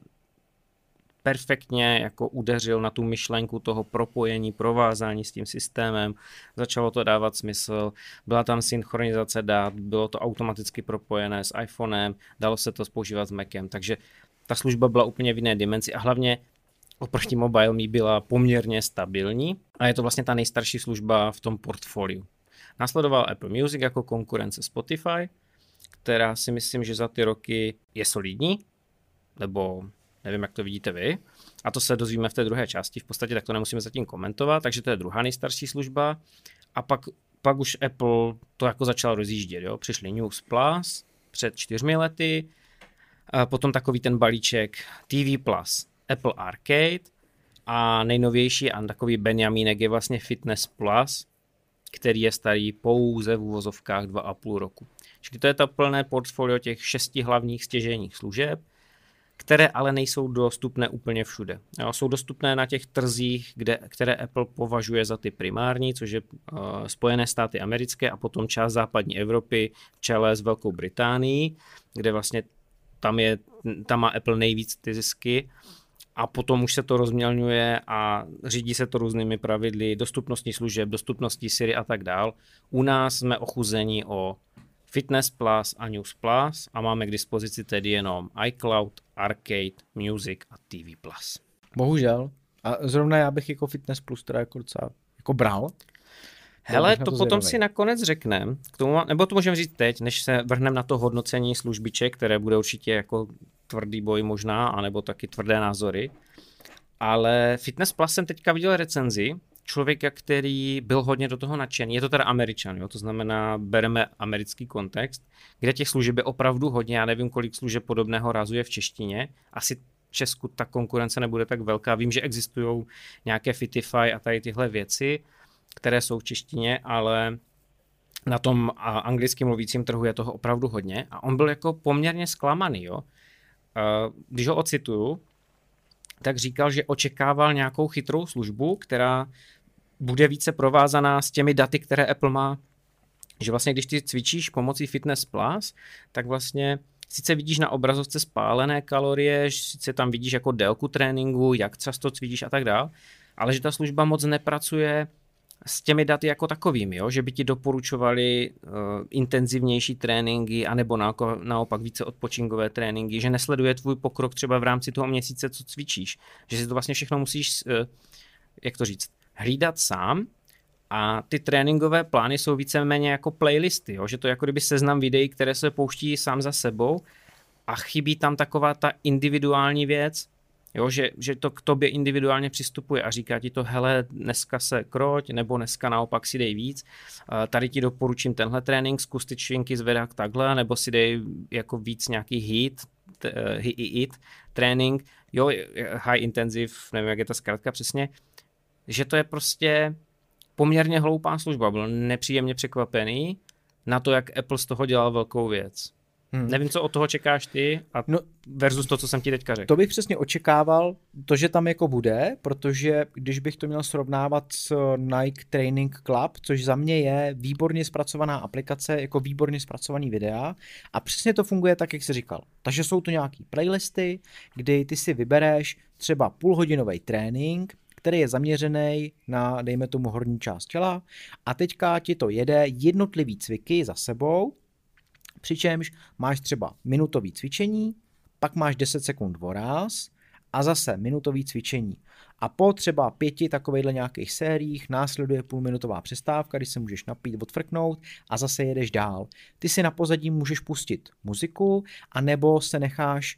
perfektně jako udeřil na tu myšlenku toho propojení, provázání s tím systémem, začalo to dávat smysl, byla tam synchronizace dat, bylo to automaticky propojené s iPhonem, dalo se to používat s Macem, takže ta služba byla úplně v jiné dimenzi a hlavně oproti MobileMe byla poměrně stabilní a je to vlastně ta nejstarší služba v tom portfoliu. Následoval Apple Music jako konkurence Spotify, která si myslím, že za ty roky je solidní, nebo nevím, jak to vidíte vy. A to se dozvíme v té druhé části. V podstatě tak to nemusíme zatím komentovat, takže to je druhá nejstarší služba. A pak už Apple to jako začal rozjíždět. Jo? Přišli News Plus před 4 lety, a potom takový ten balíček TV Plus, Apple Arcade a nejnovější a takový Benjamínek je vlastně Fitness Plus, který je starý pouze v uvozovkách 2,5 roku. Čili to je to plné portfolio těch 6 hlavních stěžejních služeb, které ale nejsou dostupné úplně všude. Jo, jsou dostupné na těch trzích, které Apple považuje za ty primární, což je Spojené státy americké a potom část západní Evropy v čele s Velkou Británií, kde vlastně tam má Apple nejvíc ty zisky a potom už se to rozmělňuje a řídí se to různými pravidly dostupnostní služeb, dostupností Siri a tak dál. U nás jsme ochuzeni o Fitness Plus a News Plus a máme k dispozici tedy jenom iCloud, Arcade, Music a TV Plus. Bohužel. A zrovna já bych jako Fitness Plus teda jako docela jako bral. Hele, to potom si nakonec řekneme, nebo to můžeme říct teď, než se vrhneme na to hodnocení službiček, které bude určitě jako tvrdý boj možná, anebo taky tvrdé názory. Ale Fitness Plus jsem teďka viděl recenzi člověk, který byl hodně do toho nadšený. Je to teda Američan, jo? To znamená, bereme americký kontext, kde těch služeb je opravdu hodně. Já nevím, kolik služeb podobného rázu je v češtině. Asi v Česku ta konkurence nebude tak velká. Vím, že existují nějaké Fitify a tady tyhle věci, které jsou v češtině, ale na tom anglicky mluvícím trhu je toho opravdu hodně. A on byl jako poměrně zklamaný. Jo? Když ho ocituju, tak říkal, že očekával nějakou chytrou službu, která bude více provázaná s těmi daty, které Apple má. Že vlastně, když ty cvičíš pomocí Fitness Plus, tak vlastně sice vidíš na obrazovce spálené kalorie, sice tam vidíš jako délku tréninku, jak často cvičíš a tak dál, ale že ta služba moc nepracuje s těmi daty jako takovými, jo? Že by ti doporučovali intenzivnější tréninky anebo naopak více odpočinkové tréninky, že nesleduje tvůj pokrok třeba v rámci toho měsíce, co cvičíš, že si to vlastně všechno musíš, jak to říct, hlídat sám a ty tréninkové plány jsou víceméně jako playlisty, jo? Že to je jako kdyby seznam videí, které se pouští sám za sebou a chybí tam taková ta individuální věc, jo, že to k tobě individuálně přistupuje a říká ti to, hele, dneska se kroť, nebo dneska naopak si dej víc, tady ti doporučím tenhle trénink, zkus ty činky zvedat takhle, nebo si dej jako víc nějaký HIIT trénink, jo, high intensive, nevím, jak je ta zkratka přesně, že to je prostě poměrně hloupá služba, byl nepříjemně překvapený na to, jak Apple z toho dělal velkou věc. Nevím, co od toho čekáš ty a versus to, co jsem ti teďka řekl. To bych přesně očekával, to, že tam jako bude, protože když bych to měl srovnávat s Nike Training Club, což za mě je výborně zpracovaná aplikace, jako výborně zpracovaný videa a přesně to funguje tak, jak jsi říkal. Takže jsou to nějaký playlisty, kdy ty si vybereš třeba půlhodinový trénink, který je zaměřený na, dejme tomu, horní část těla a teďka ti to jede jednotlivý cviky za sebou, přičemž máš třeba minutový cvičení, pak máš 10 sekund voraz a zase minutový cvičení. A po třeba 5 takovejhle nějakých sériích následuje půlminutová přestávka, kdy se můžeš napít, odfrknout a zase jedeš dál. Ty si na pozadí můžeš pustit muziku, anebo se necháš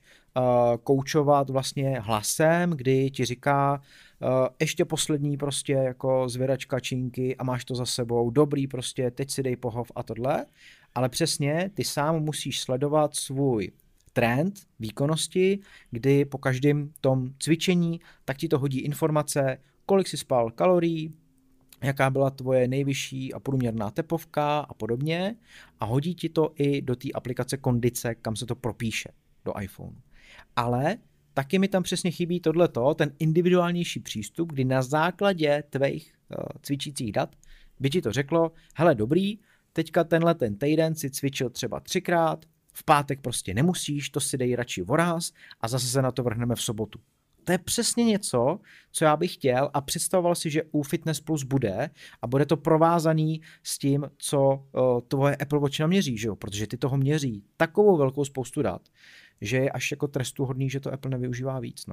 koučovat vlastně hlasem, kdy ti říká ještě poslední prostě jako zvědačka činky a máš to za sebou, dobrý prostě, teď si dej pohov a tohle. Ale přesně ty sám musíš sledovat svůj trend výkonnosti, kdy po každém tom cvičení tak ti to hodí informace, kolik si spal kalorií, jaká byla tvoje nejvyšší a průměrná tepovka a podobně a hodí ti to i do té aplikace Kondice, kam se to propíše do iPhone. Ale taky mi tam přesně chybí tohleto, ten individuálnější přístup, kdy na základě tvých cvičících dat by ti to řeklo, hele dobrý, teďka tenhle ten týden si cvičil třeba 3krát, v pátek prostě nemusíš, to si dej radši voraz a zase se na to vrhneme v sobotu. To je přesně něco, co já bych chtěl a představoval si, že u Fitness Plus bude a bude to provázaný s tím, co tvoje Apple Watch naměří, že jo? Protože ty toho měří takovou velkou spoustu dat, že je až jako trestuhodný, že to Apple nevyužívá víc.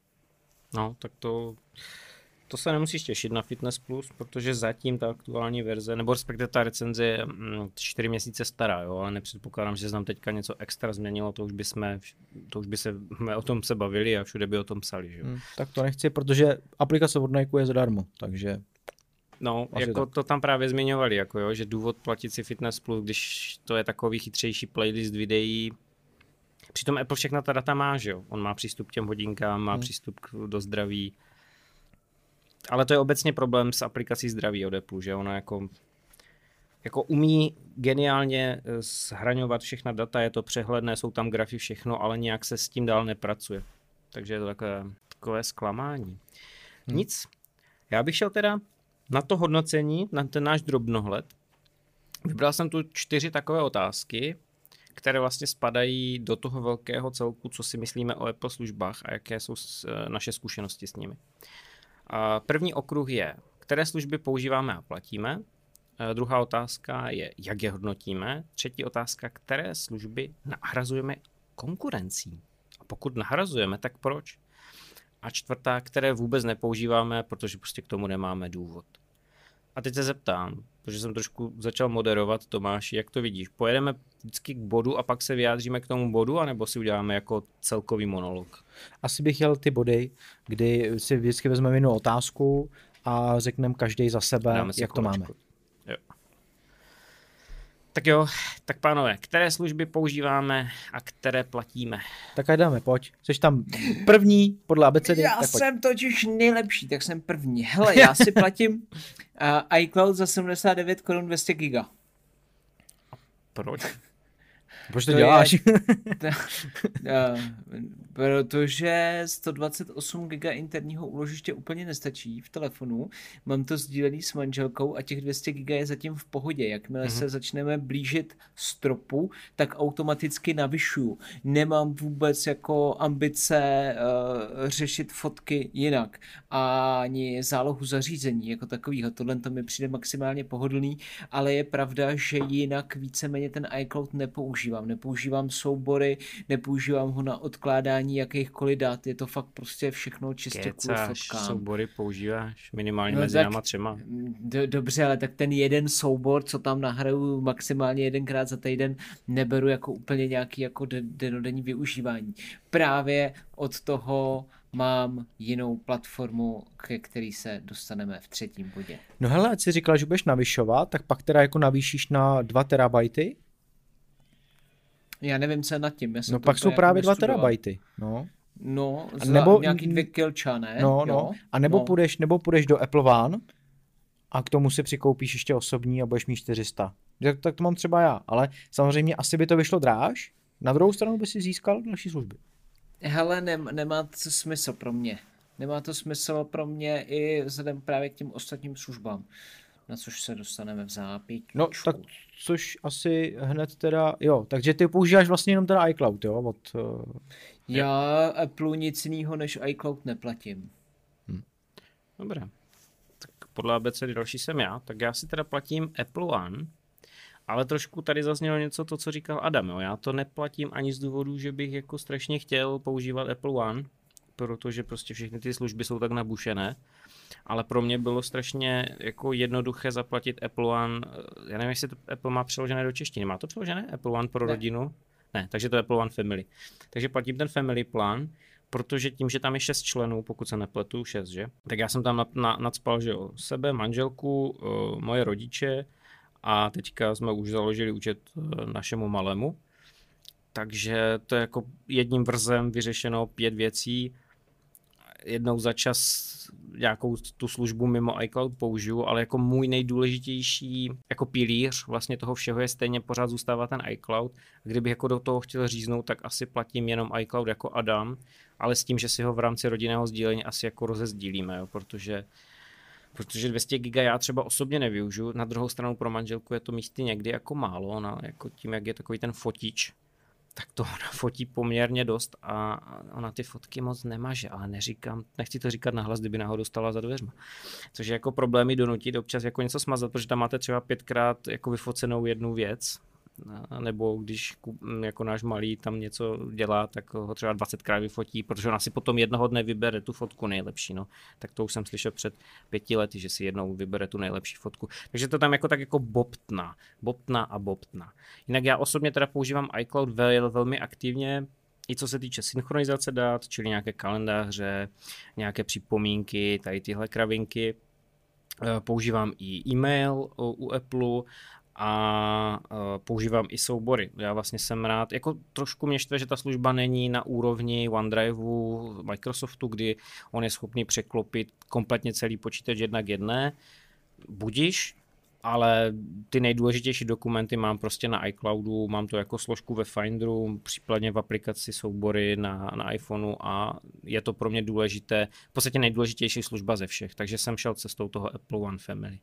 No, tak to se nemusíš těšit na Fitness Plus, protože zatím ta aktuální verze, nebo respektive ta recenze je 4 měsíce stará, jo, ale nepředpokládám, že se tam teďka něco extra změnilo, to už by se o tom se bavili a všude by o tom psali, že jo. Tak to nechci, protože aplikace od Nike je zadarmo, takže... No, jako tak. To tam právě zmiňovali, jako jo, že důvod platit si Fitness Plus, když to je takový chytřejší playlist videí. Přitom Apple všechna ta data má, že jo, on má přístup k těm hodinkám, má přístup do zdraví. Ale to je obecně problém s aplikací zdraví od Apple, že ona jako umí geniálně shraňovat všechna data, je to přehledné, jsou tam grafy, všechno, ale nějak se s tím dál nepracuje. Takže je to takové zklamání. Nic. Já bych šel teda na to hodnocení, na ten náš drobnohled. Vybral jsem tu 4 takové otázky, které vlastně spadají do toho velkého celku, co si myslíme o Apple službách a jaké jsou naše zkušenosti s nimi. První okruh je, které služby používáme a platíme. Druhá otázka je, jak je hodnotíme. Třetí otázka, které služby nahrazujeme konkurencí. A pokud nahrazujeme, tak proč? A čtvrtá, které vůbec nepoužíváme, protože prostě k tomu nemáme důvod. A teď se zeptám, protože jsem trošku začal moderovat, Tomáš, jak to vidíš? Pojedeme vždycky k bodu a pak se vyjádříme k tomu bodu, anebo si uděláme jako celkový monolog? Asi bych jel ty body, kdy si vždycky vezmeme jinou otázku a řekneme každý za sebe, jak to máme. Jo. Tak jo, tak pánové, které služby používáme a které platíme? Tak ať dáme, pojď. Jsi tam první podle abecedy? Já jsem totiž nejlepší, tak jsem první. Hele, já si platím iCloud za 79 Kč 200 giga. Proč? Proč to děláš? Protože 128 GB interního úložiště úplně nestačí v telefonu. Mám to sdílený s manželkou a těch 200 GB je zatím v pohodě. Jakmile se začneme blížit stropu, tak automaticky navyšuju. Nemám vůbec jako ambice řešit fotky jinak. Ani zálohu zařízení jako takovýho. Tohle to mi přijde maximálně pohodlný, ale je pravda, že jinak víceméně ten iCloud nepoužívám soubory, nepoužívám ho na odkládání jakýchkoliv dat, je to fakt prostě všechno čistě kvůli fotkám. Soubory používáš minimálně mezi náma třema. Dobře, ale tak ten jeden soubor, co tam nahraju maximálně 1krát za týden, neberu jako úplně nějaký jako denodenní využívání. Právě od toho mám jinou platformu, ke který se dostaneme v třetím bodě. No hele, ať jsi říkal, že budeš navyšovat, tak pak teda jako navýšíš na 2 terabajty? Já nevím, co je nad tím. No pak jsou právě 2 terabajty. No, nebo nějaký 2 kilča, ne? No. A nebo půjdeš do Apple One a k tomu si přikoupíš ještě osobní a budeš mít 400. Tak to mám třeba já, ale samozřejmě asi by to vyšlo dráž. Na druhou stranu by si získal další služby. Hele, nemá to smysl pro mě. Nemá to smysl pro mě i vzhledem právě k těm ostatním službám, na což se dostaneme v zápětí. No, tak což asi hned teda, jo, takže ty používáš vlastně jenom teda iCloud, jo? Já Apple nic jiného než iCloud neplatím. Dobré. Tak podle abecedy další jsem já, tak já si teda platím Apple One, ale trošku tady zaznělo něco to, co říkal Adam, jo. Já to neplatím ani z důvodu, že bych jako strašně chtěl používat Apple One, protože prostě všechny ty služby jsou tak nabušené. Ale pro mě bylo strašně jako jednoduché zaplatit Apple One. Já nevím, jestli to Apple má přeložené do češtiny. Má to přeložené? Apple One pro rodinu? Ne, takže to je Apple One Family. Takže platím ten Family plán, protože tím, že tam je 6 členů, pokud se nepletu, 6, že? Tak já jsem tam nacpal, že jo, sebe, manželku, moje rodiče a teďka jsme už založili účet našemu malému. Takže to je jako jedním vrzem vyřešeno 5 věcí. Jednou za čas nějakou tu službu mimo iCloud použiju, ale jako můj nejdůležitější jako pilíř vlastně toho všeho je stejně pořád zůstává ten iCloud. Kdybych jako do toho chtěl říznout, tak asi platím jenom iCloud jako Adam, ale s tím, že si ho v rámci rodinného sdílení asi jako rozezdílíme, jo, protože 200 giga já třeba osobně nevyužiju, na druhou stranu pro manželku je to místy někdy jako málo, ona jako tím, jak je takový ten fotič, tak to ona fotí poměrně dost a ona ty fotky moc nemaže, ale nechci to říkat nahlas, kdyby náhodou stala za dveřma. Což je jako problémy donutit občas jako něco smazat, protože tam máte třeba 5krát jako vyfocenou jednu věc, nebo když jako náš malý tam něco dělá, tak ho třeba 20krát vyfotí, protože ona si potom jednoho dne vybere tu fotku nejlepší, no. Tak to už jsem slyšel před 5 lety, že si jednou vybere tu nejlepší fotku. Takže to tam jako tak jako bobtná. Jinak já osobně teda používám iCloud velmi aktivně, i co se týče synchronizace dat, čili nějaké kalendáře, nějaké připomínky, tady tyhle kravinky. Používám i e-mail u Apple, a používám i soubory. Já vlastně jsem rád, jako trošku mě štve, že ta služba není na úrovni OneDriveu Microsoftu, kdy on je schopný překlopit kompletně celý počítač 1:1. Budiš, ale ty nejdůležitější dokumenty mám prostě na iCloudu, mám to jako složku ve Finderu, případně v aplikaci soubory na iPhoneu a je to pro mě důležité, v podstatě nejdůležitější služba ze všech, takže jsem šel cestou toho Apple One Family.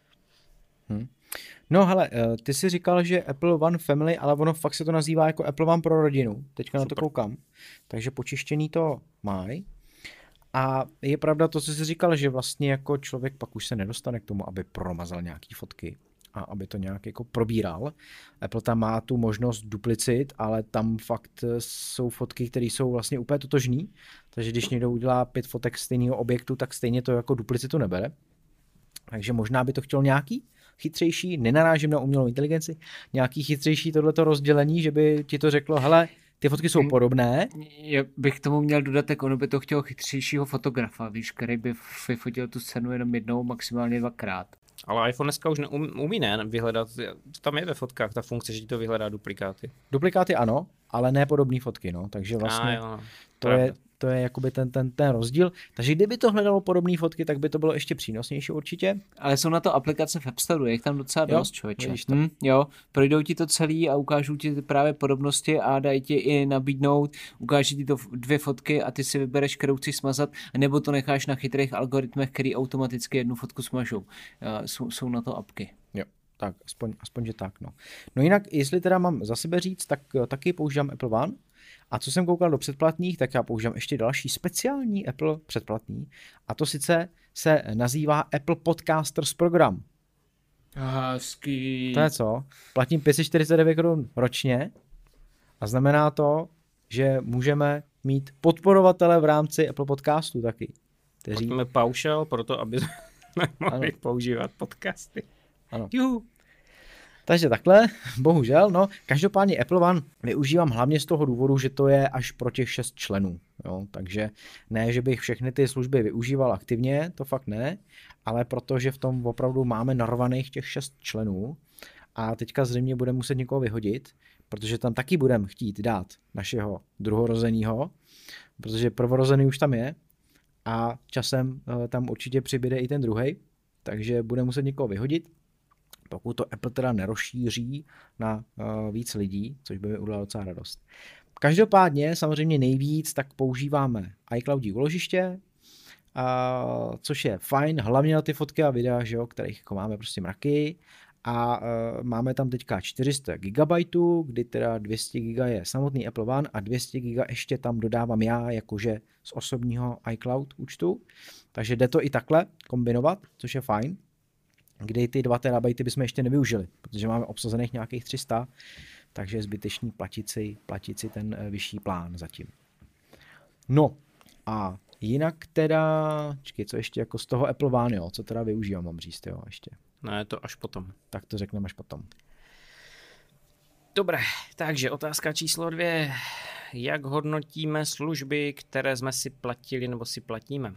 No hele, ty jsi říkal, že Apple One Family, ale ono fakt se to nazývá jako Apple One pro rodinu. Teďka Super. Na to koukám. Takže počištěný to mají. A je pravda to, co jsi říkal, že vlastně jako člověk pak už se nedostane k tomu, aby promazal nějaký fotky a aby to nějak jako probíral. Apple tam má tu možnost duplicit, ale tam fakt jsou fotky, které jsou vlastně úplně totožný. Takže když někdo udělá 5 fotek stejného objektu, tak stejně to jako duplicitu nebere. Takže možná by to chtělo nějaký chytřejší, nenarážím na umělou inteligenci, nějaký chytřejší tohleto rozdělení, že by ti to řeklo, hele, ty fotky jsou podobné. Já bych tomu měl dodatek, ono by to chtělo chytřejšího fotografa, víš, který by vyfotil tu scénu jenom jednou, maximálně 2krát. Ale iPhone dneska už neumí vyhledat, tam je ve fotkách ta funkce, že ti to vyhledá duplikáty. Duplikáty ano, ale ne podobné fotky, no, takže vlastně to je jakoby ten rozdíl. Takže kdyby to hledalo podobné fotky, tak by to bylo ještě přínosnější určitě. Ale jsou na to aplikace v App Store, je jich tam docela dost, člověče. Jo, projdou ti to celý a ukážou ti právě podobnosti a dají ti i nabídnout, ukáží ti to 2 fotky a ty si vybereš, kterou chceš smazat, nebo to necháš na chytrých algoritmech, který automaticky jednu fotku smažou. Jsou na to apky. Jo. Tak, aspoň že tak, no. No jinak, jestli teda mám za sebe říct, tak taky používám Apple One. A co jsem koukal do předplatných, tak já používám ještě další speciální Apple předplatný. A to sice se nazývá Apple Podcasters program. Hezký. To je co? Platím 549 korun ročně a znamená to, že můžeme mít podporovatele v rámci Apple Podcastu taky. Platíme paušal pro to, aby mohli používat podcasty. Ano. Juhu. Takže takhle, bohužel, no, každopádně Apple One využívám hlavně z toho důvodu, že to je až pro těch 6 členů, jo, takže ne, že bych všechny ty služby využíval aktivně, to fakt ne, ale protože v tom opravdu máme narvaných těch 6 členů a teďka zřejmě budeme muset někoho vyhodit, protože tam taky budeme chtít dát našeho druhorozenýho, protože prvorozený už tam je a časem tam určitě přibyde i ten druhej, takže budeme muset někoho vyhodit. Pokud to Apple teda nerozšíří na víc lidí, což by mi udělalo docela radost. Každopádně samozřejmě nejvíc tak používáme iCloudí úložiště, což je fajn, hlavně na ty fotky a videa, že jo, kterých jako máme prostě mraky. A máme tam teďka 400 GB, kdy teda 200 GB je samotný Apple One a 200 GB ještě tam dodávám já jakože z osobního iCloud účtu. Takže jde to i takhle kombinovat, což je fajn. Kdy ty 2 TB bychom ještě nevyužili, protože máme obsazených nějakých 300, takže je zbytečný platit si ten vyšší plán zatím. No a jinak teda, co ještě jako z toho Apple One, jo, co teda využívám, mám říct, jo, ještě. Ne, to až potom. Tak to řekneme až potom. Dobré, takže otázka číslo 2. Jak hodnotíme služby, které jsme si platili nebo si platíme?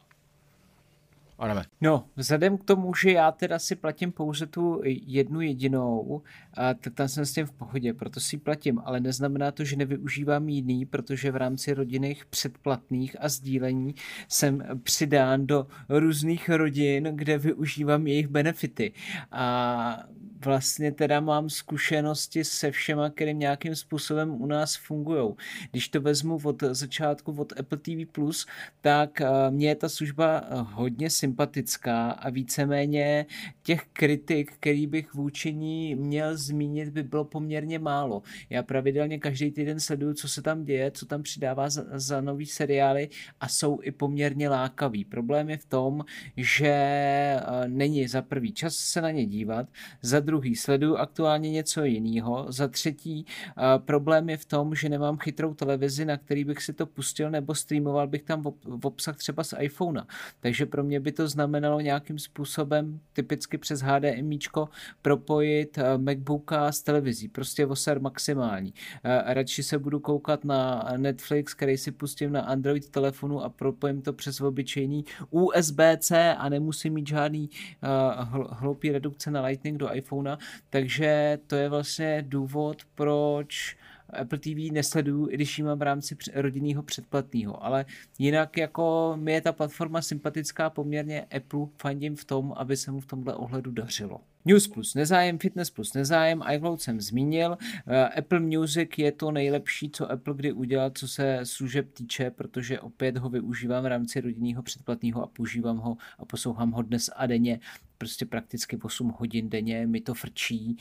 No, vzhledem k tomu, že já teda si platím pouze tu jednu jedinou, tak tam jsem s tím v pohodě, proto si platím, ale neznamená to, že nevyužívám jiný, protože v rámci rodinných předplatných a sdílení jsem přidán do různých rodin, kde využívám jejich benefity. A vlastně teda mám zkušenosti se všema, kterým nějakým způsobem u nás fungujou. Když to vezmu od začátku od Apple TV+, tak mně je ta služba hodně sympatická a víceméně těch kritik, který bych vůči ní měl zmínit, by bylo poměrně málo. Já pravidelně každý týden sleduju, co se tam děje, co tam přidává za nový seriály a jsou i poměrně lákavý. Problém je v tom, že není za prvý čas se na ně dívat, za druhý sleduju aktuálně něco jiného, za třetí problém je v tom, že nemám chytrou televizi, na který bych si to pustil nebo streamoval bych tam v obsah třeba z iPhonea. Takže pro mě by to znamenalo nějakým způsobem typicky přes HDMIčko propojit MacBooka s televizí, prostě OSR maximální. Radši se budu koukat na Netflix, který si pustím na Android telefonu a propojím to přes obyčejný USB-C a nemusím mít žádný hloupý redukce na Lightning do iPhonea, takže to je vlastně důvod, proč Apple TV nesleduju, i když ji mám v rámci rodinného předplatného, ale jinak jako mi je ta platforma sympatická, poměrně Apple fandím v tom, aby se mu v tomhle ohledu dařilo. News plus nezájem, Fitness plus nezájem, iCloud jsem zmínil, Apple Music je to nejlepší, co Apple kdy udělal, co se služeb týče, protože opět ho využívám v rámci rodinného předplatného a používám ho a poslouchám ho dnes a denně, prostě prakticky 8 hodin denně, mi to frčí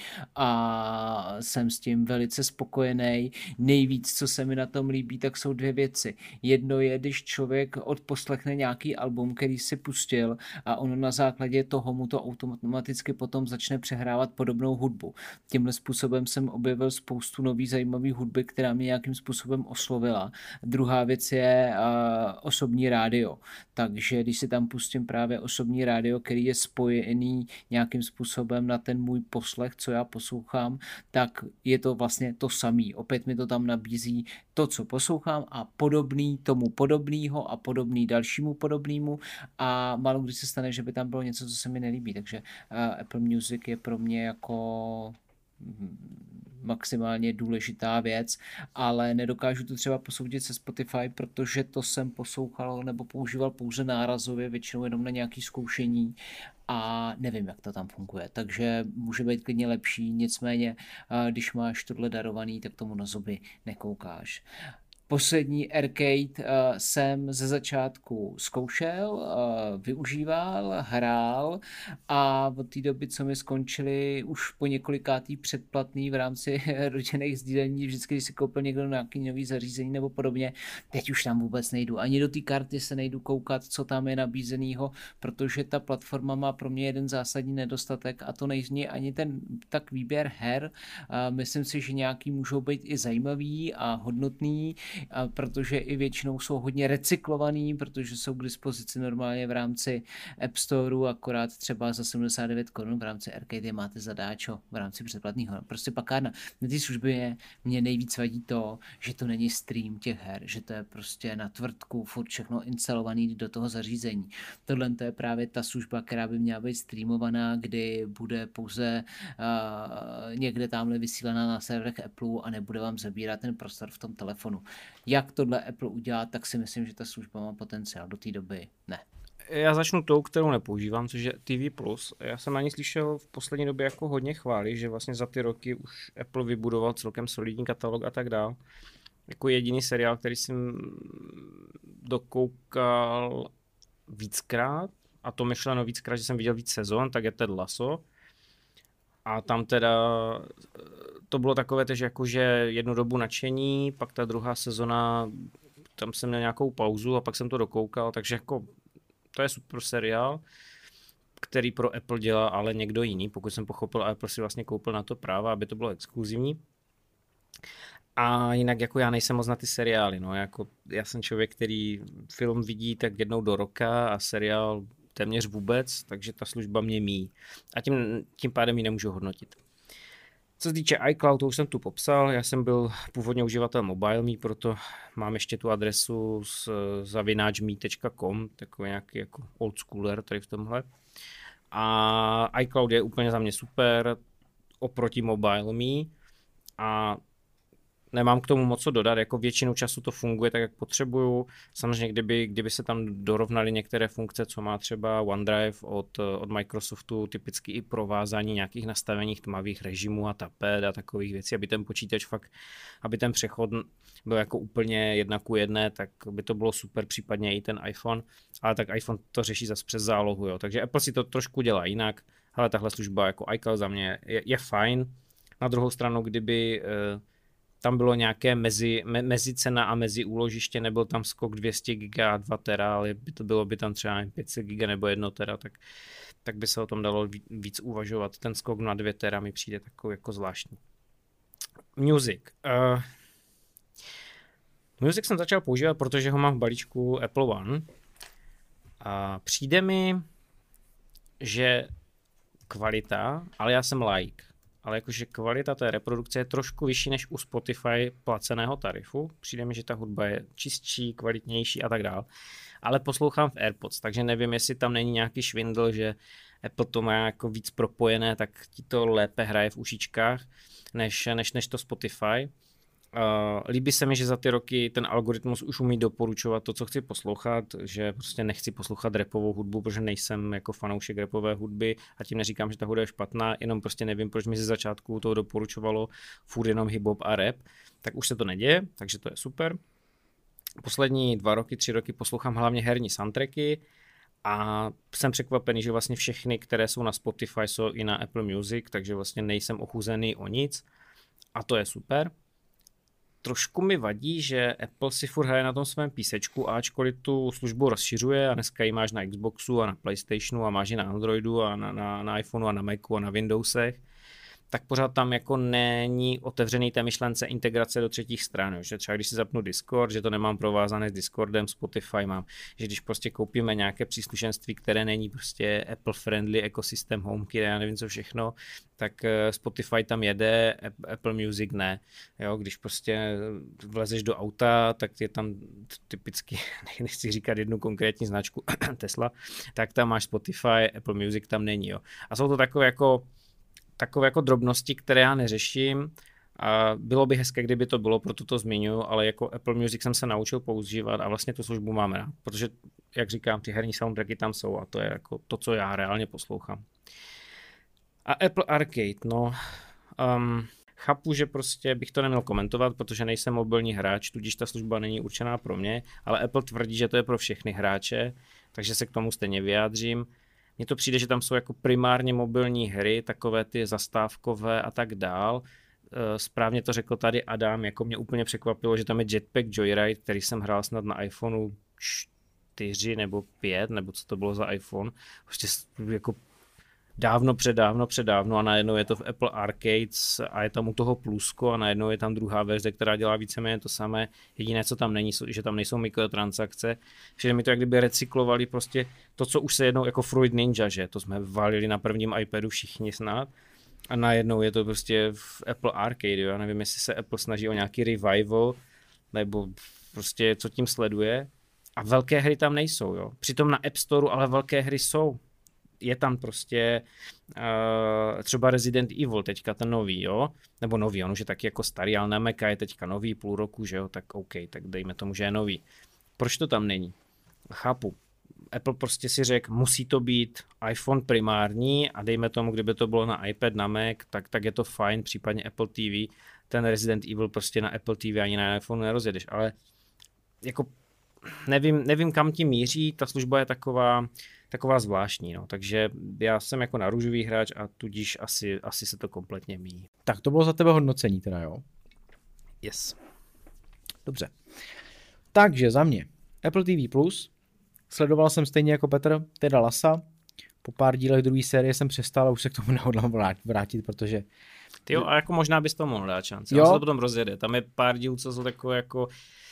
a jsem s tím velice spokojený. Nejvíc, co se mi na tom líbí, tak jsou 2 věci. Jedno je, když člověk odposlechne nějaký album, který si pustil a on na základě toho mu to automaticky potom začne přehrávat podobnou hudbu. Tímhle způsobem jsem objevil spoustu nový zajímavý hudby, která mě nějakým způsobem oslovila. Druhá věc je osobní rádio. Takže když si tam pustím právě osobní rádio, který je spojený napojený nějakým způsobem na ten můj poslech, co já poslouchám, tak je to vlastně to samý. Opět mi to tam nabízí to, co poslouchám a podobný tomu podobného a podobný dalšímu podobnému a málo kdy se stane, že by tam bylo něco, co se mi nelíbí. Takže Apple Music je pro mě jako maximálně důležitá věc, ale nedokážu to třeba posoudit se Spotify, protože to jsem poslouchal nebo používal pouze nárazově, většinou jenom na nějaké zkoušení a nevím, jak to tam funguje. Takže může být klidně lepší, nicméně když máš tohle darovaný, tak tomu na zuby nekoukáš. Poslední Arcade jsem ze začátku zkoušel, využíval, hrál a od té doby, co mi skončili už po několikátý předplatný v rámci rodinných sdílení, vždycky, když si koupil někdo nějaký nový zařízení nebo podobně, teď už tam vůbec nejdu. Ani do té karty se nejdu koukat, co tam je nabízenýho, protože ta platforma má pro mě jeden zásadní nedostatek a to není ani ten tak výběr her. Myslím si, že nějaký můžou být i zajímavý a hodnotný, protože i většinou jsou hodně recyklovaný, protože jsou k dispozici normálně v rámci App Storeu, akorát třeba za 79 korun v rámci Arcade máte zadáčo v rámci předplatného. Prostě pakárna. Na té službě mě nejvíc vadí to, že to není stream těch her, že to je prostě na tvrdku, furt všechno instalovaný do toho zařízení. Tohle to je právě ta služba, která by měla být streamovaná, kdy bude pouze někde tamhle vysílaná na serverech Apple a nebude vám zabírat ten prostor v tom telefonu. Jak tohle Apple udělá, tak si myslím, že ta služba má potenciál. Do té doby ne. Já začnu tou, kterou nepoužívám, což je TV+. Já jsem ani slyšel v poslední době jako hodně chvály, že vlastně za ty roky už Apple vybudoval celkem solidní katalog a tak dál. Jako jediný seriál, který jsem dokoukal víckrát, a to myšleno víckrát, že jsem viděl víc sezon, tak je Ted Lasso. A tam teda to bylo takové, že jakože jednu dobu nadšení, pak ta druhá sezona, tam jsem měl nějakou pauzu a pak jsem to dokoukal, takže jako to je super seriál, který pro Apple dělá ale někdo jiný, pokud jsem pochopil, Apple si vlastně koupil na to práva, aby to bylo exkluzivní. A jinak jako já nejsem moc na ty seriály, no, jako já jsem člověk, který film vidí tak jednou do roka a seriál téměř vůbec, takže ta služba mě míjí. A tím pádem ji nemůžu hodnotit. Co se týče iCloud, to už jsem tu popsal, já jsem byl původně uživatel MobileMe, proto mám ještě tu adresu @me.com, takový nějaký jako old schooler tady v tomhle. A iCloud je úplně za mě super oproti MobileMe a nemám k tomu moc co dodat, jako většinu času to funguje tak, jak potřebuju. Samozřejmě, kdyby se tam dorovnaly některé funkce, co má třeba OneDrive od Microsoftu, typicky i provázání nějakých nastavení tmavých režimů a tapet a takových věcí, aby ten počítač fakt, aby ten přechod byl jako úplně 1:1, tak by to bylo super, případně i ten iPhone, ale tak iPhone to řeší zase přes zálohu, jo. Takže Apple si to trošku dělá jinak, ale tahle služba jako iCloud za mě je fajn. Na druhou stranu, kdyby tam bylo nějaké mezi cena a mezi úložiště, nebyl tam skok 200 GB a 2 tera, ale bylo by tam třeba 500 GB nebo 1 tera, tak by se o tom dalo víc uvažovat. Ten skok na 2 tera mi přijde takový jako zvláštní. Music. Music jsem začal používat, protože ho mám v balíčku Apple One. A přijde mi, že kvalita, ale já jsem laik, ale jakože kvalita té reprodukce je trošku vyšší než u Spotify placeného tarifu. Přijde mi, že ta hudba je čistší, kvalitnější a tak dál. Ale poslouchám v AirPods, takže nevím, jestli tam není nějaký švindl, že Apple to má jako víc propojené, tak ti to lépe hraje v ušičkách než to Spotify. Líbí se mi, že za ty roky ten algoritmus už umí doporučovat to, co chci poslouchat, že prostě nechci poslouchat rapovou hudbu, protože nejsem jako fanoušek rapové hudby a tím neříkám, že ta hudba je špatná, jenom prostě nevím, proč mi ze začátku to doporučovalo furt jenom hip-hop a rap, tak už se to neděje, takže to je super. Poslední 2 roky, 3 roky poslouchám hlavně herní soundtracky a jsem překvapený, že vlastně všechny, které jsou na Spotify, jsou i na Apple Music, takže vlastně nejsem ochuzený o nic a to je super. Trošku mi vadí, že Apple si furt hraje na tom svém písečku, ačkoliv tu službu rozšiřuje a dneska ji máš na Xboxu a na PlayStationu a máš ji na Androidu a na iPhoneu a na Macu a na Windowsech, tak pořád tam jako není otevřený té myšlence integrace do třetích stran. Že třeba když si zapnu Discord, že to nemám provázané s Discordem, Spotify mám, že když prostě koupíme nějaké příslušenství, které není prostě Apple friendly, ekosystém, HomeKit, já nevím co všechno, tak Spotify tam jede, Apple Music ne. Jo, když prostě vlezeš do auta, tak je tam typicky, nechci říkat jednu konkrétní značku, Tesla, tak tam máš Spotify, Apple Music tam není. Jo. A jsou to takové jako drobnosti, které já neřeším. A bylo by hezké, kdyby to bylo, proto to zmiňuji, ale jako Apple Music jsem se naučil používat a vlastně tu službu mám rád, protože, jak říkám, ty herní soundtracky tam jsou a to je jako to, co já reálně poslouchám. A Apple Arcade, no, chápu, že prostě bych to neměl komentovat, protože nejsem mobilní hráč, tudíž ta služba není určená pro mě, ale Apple tvrdí, že to je pro všechny hráče, takže se k tomu stejně vyjádřím. Mně to přijde, že tam jsou jako primárně mobilní hry, takové ty zastávkové a tak dál. Správně to řekl tady Adam, jako mě úplně překvapilo, že tam je Jetpack Joyride, který jsem hrál snad na iPhoneu 4 nebo 5, nebo co to bylo za iPhone. Prostě jako předávno a najednou je to v Apple Arcades a je tam u toho plusko a najednou je tam druhá verze, která dělá víceméně to samé. Jediné, co tam není, že tam nejsou mikrotransakce. Že mi to jak kdyby recyklovali prostě to, co už se jednou jako Fruit Ninja, že to jsme valili na prvním iPadu všichni snad. A najednou je to prostě v Apple Arcade, jo. Já nevím, jestli se Apple snaží o nějaký revival, nebo prostě co tím sleduje. A velké hry tam nejsou, jo. Přitom na App Storeu ale velké hry jsou. Je tam prostě třeba Resident Evil, teďka ten nový, jo, nebo nový, on už je taky jako starý, ale na Maca je teďka nový, půl roku, že jo, tak OK, tak dejme tomu, že je nový. Proč to tam není? Chápu. Apple prostě si řekl, musí to být iPhone primární a dejme tomu, kdyby to bylo na iPad, na Mac, tak je to fajn, případně Apple TV. Ten Resident Evil prostě na Apple TV ani na iPhone nerozjedeš, ale jako nevím kam tím míří, ta služba je taková zvláštní, no. Takže já jsem jako na růžový hráč a tudíž asi se to kompletně míjí. Tak to bylo za tebe hodnocení teda, jo? Yes. Dobře. Takže za mě Apple TV+, sledoval jsem stejně jako Petr, teda Lasa. Po pár dílech druhé série jsem přestal a už se k tomu nehodlám vrátit, protože... Tyjo, a jako možná bys to mohl dát šanci. Jo. Se to potom rozjede. Tam je pár dílů, co jsou takové jako...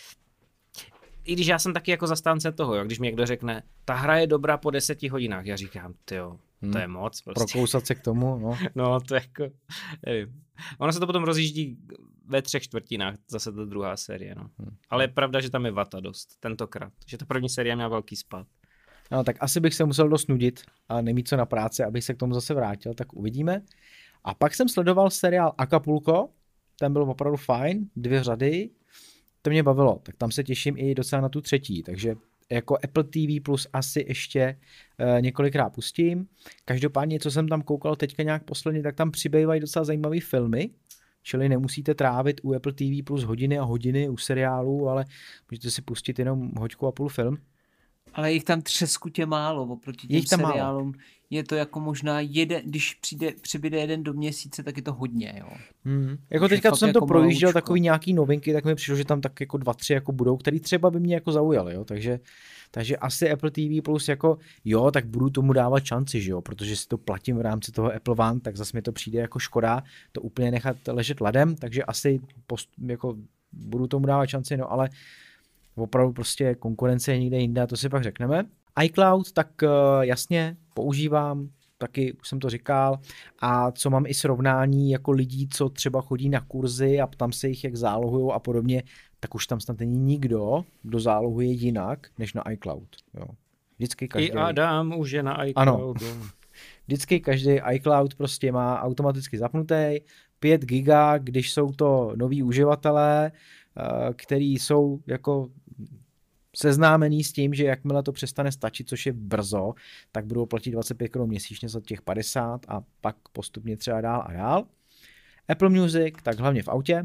I když já jsem taky jako zastánce toho, jo, když mi někdo řekne, ta hra je dobrá po 10 hodinách, já říkám, tyjo, to je moc. Prostě. Prokousat se k tomu, no. No, to jako, nevím. Ono se to potom rozjíždí ve 3/4, zase ta druhá série, no. Ale je pravda, že tam je vata dost, tentokrát, že ta první série měla velký spad. No, tak asi bych se musel dost nudit a nemít co na práci, abych se k tomu zase vrátil, tak uvidíme. A pak jsem sledoval seriál Acapulco, ten byl opravdu fajn, 2 řady, to mě bavilo, tak tam se těším i docela na tu třetí, takže jako Apple TV Plus asi ještě několikrát pustím. Každopádně, co jsem tam koukal teďka nějak posledně, tak tam přibývají docela zajímavé filmy, čili nemusíte trávit u Apple TV Plus hodiny a hodiny u seriálů, ale můžete si pustit jenom 1,5 hodiny film. Ale jich tam třeskutě málo oproti těm seriálům. Málo. Je to jako možná když přibyde jeden do měsíce, tak je to hodně, jo. Jako teďka, co jsem to projížděl, takový nějaký novinky, tak mi přišlo, že tam tak jako 2-3 jako budou, který třeba by mě jako zaujaly, jo. Takže asi Apple TV Plus jako, jo, tak budu tomu dávat šanci, že jo, protože si to platím v rámci toho Apple One, tak zase mi to přijde jako škoda to úplně nechat ležet ladem, takže asi jako budu tomu dávat šanci, no ale opravdu prostě konkurence je někde jinde a to si pak řekneme. iCloud, tak jasně, používám, taky už jsem to říkal, a co mám i srovnání jako lidí, co třeba chodí na kurzy a ptám se jich, jak zálohujou a podobně, tak už tam snad není nikdo, kdo zálohuje jinak, než na iCloud. Jo. Vždycky každý... I Adam už je na iCloudu. Ano. Vždycky každý iCloud prostě má automaticky zapnutý 5 giga, když jsou to noví uživatelé, který jsou jako seznámený s tím, že jakmile to přestane stačit, což je brzo, tak budou platit 25 Kč měsíčně za těch 50 a pak postupně třeba dál a dál. Apple Music, tak hlavně v autě,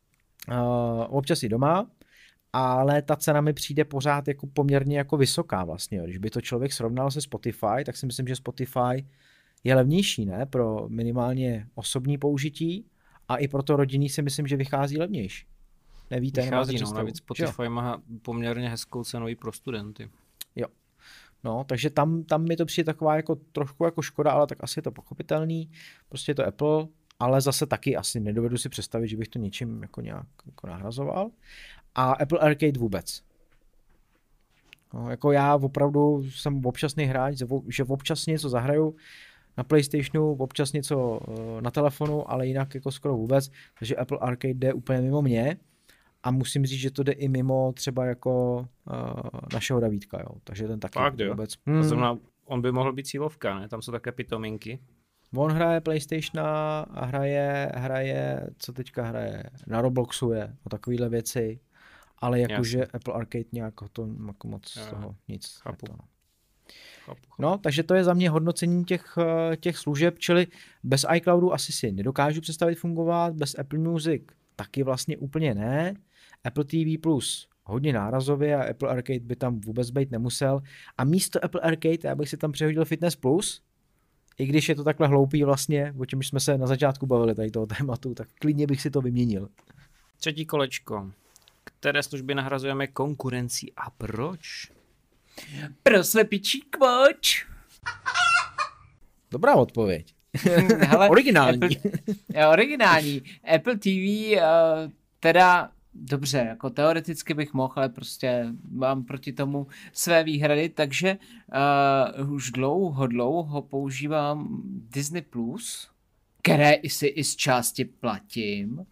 občas i doma, ale ta cena mi přijde pořád jako poměrně jako vysoká vlastně. Když by to člověk srovnal se Spotify, tak si myslím, že Spotify je levnější, ne? Pro minimálně osobní použití a i pro to rodinný si myslím, že vychází levnější. Nevíte, vychází, no, navíc Spotify má poměrně hezkou cenu i pro studenty. Jo. No, takže tam mi to přijde taková jako trošku jako škoda, ale tak asi je to pochopitelný. Prostě je to Apple ale zase taky asi nedovedu si představit, že bych to něčím jako nějak jako nahrazoval. A Apple Arcade vůbec. No, jako já opravdu jsem občasný hráč, že občas něco zahraju na PlayStationu, občas něco na telefonu, ale jinak jako skoro vůbec, takže Apple Arcade jde úplně mimo mě a musím říct, že to jde i mimo třeba jako našeho Davídka, jo. Takže ten taky fakt, vůbec. Zrovna on by mohl být cílovka, ne? Tam jsou také pitominky. On hraje PlayStation a hraje, co teďka hraje, na Robloxu je, o takovýhle věci, ale jakože Apple Arcade nějak to jako moc z toho nic. Chápu. No, takže to je za mě hodnocení těch služeb, čili bez iCloudu asi si nedokážu představit fungovat, bez Apple Music taky vlastně úplně ne, Apple TV Plus hodně nárazově a Apple Arcade by tam vůbec být nemusel a místo Apple Arcade já bych si tam přehodil Fitness Plus, i když je to takhle hloupý vlastně, o čem jsme se na začátku bavili tady toho tématu, tak klidně bych si to vyměnil. Třetí kolečko. Které služby nahrazujeme konkurencí a proč? Pro slepičí kvoč. Dobrá odpověď. Hele, originální. Originální. Apple TV teda dobře, jako teoreticky bych mohl, ale prostě mám proti tomu své výhrady, takže už dlouho používám Disney+, které si i z části platím.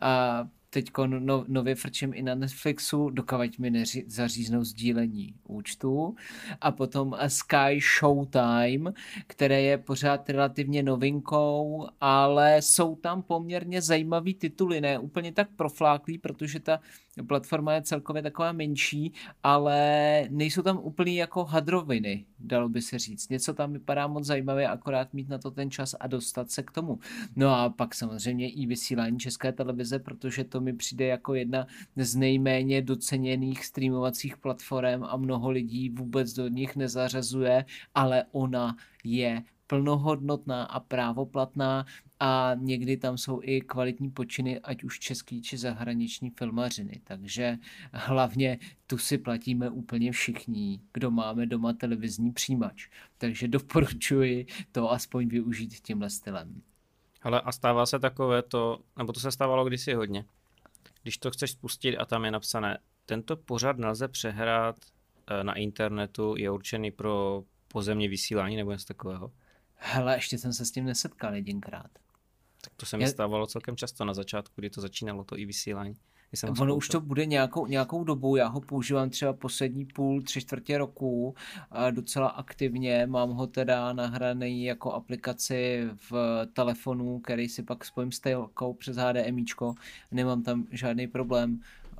Teďko nově frčím i na Netflixu, dokavať mi zaříznou sdílení účtu. A potom Sky Showtime, které je pořád relativně novinkou, ale jsou tam poměrně zajímavý tituly, ne úplně tak profláklý, protože ta platforma je celkově taková menší, ale nejsou tam úplně jako hadroviny, dalo by se říct. Něco tam vypadá moc zajímavě, akorát mít na to ten čas a dostat se k tomu. No a pak samozřejmě i vysílání České televize, protože to mi přijde jako jedna z nejméně doceněných streamovacích platform a mnoho lidí vůbec do nich nezařazuje, ale ona je plnohodnotná a právoplatná a někdy tam jsou i kvalitní počiny, ať už český či zahraniční filmařiny. Takže hlavně tu si platíme úplně všichni, kdo máme doma televizní přijímač. Takže doporučuji to aspoň využít tímhle stylem. Ale a stává se takové to, nebo to se stávalo kdysi hodně. Když to chceš spustit a tam je napsané, tento pořad nelze přehrát na internetu, je určený pro pozemní vysílání nebo něco takového. Hele, ještě jsem se s tím nesetkal jedinkrát. Tak to se mi stávalo celkem často na začátku, kdy to začínalo, to i vysílání. Ono už to bude nějakou dobu, já ho používám třeba poslední 3/4 roku docela aktivně, mám ho teda nahraný jako aplikaci v telefonu, který si pak spojím s telkou přes HDMIčko, nemám tam žádný problém.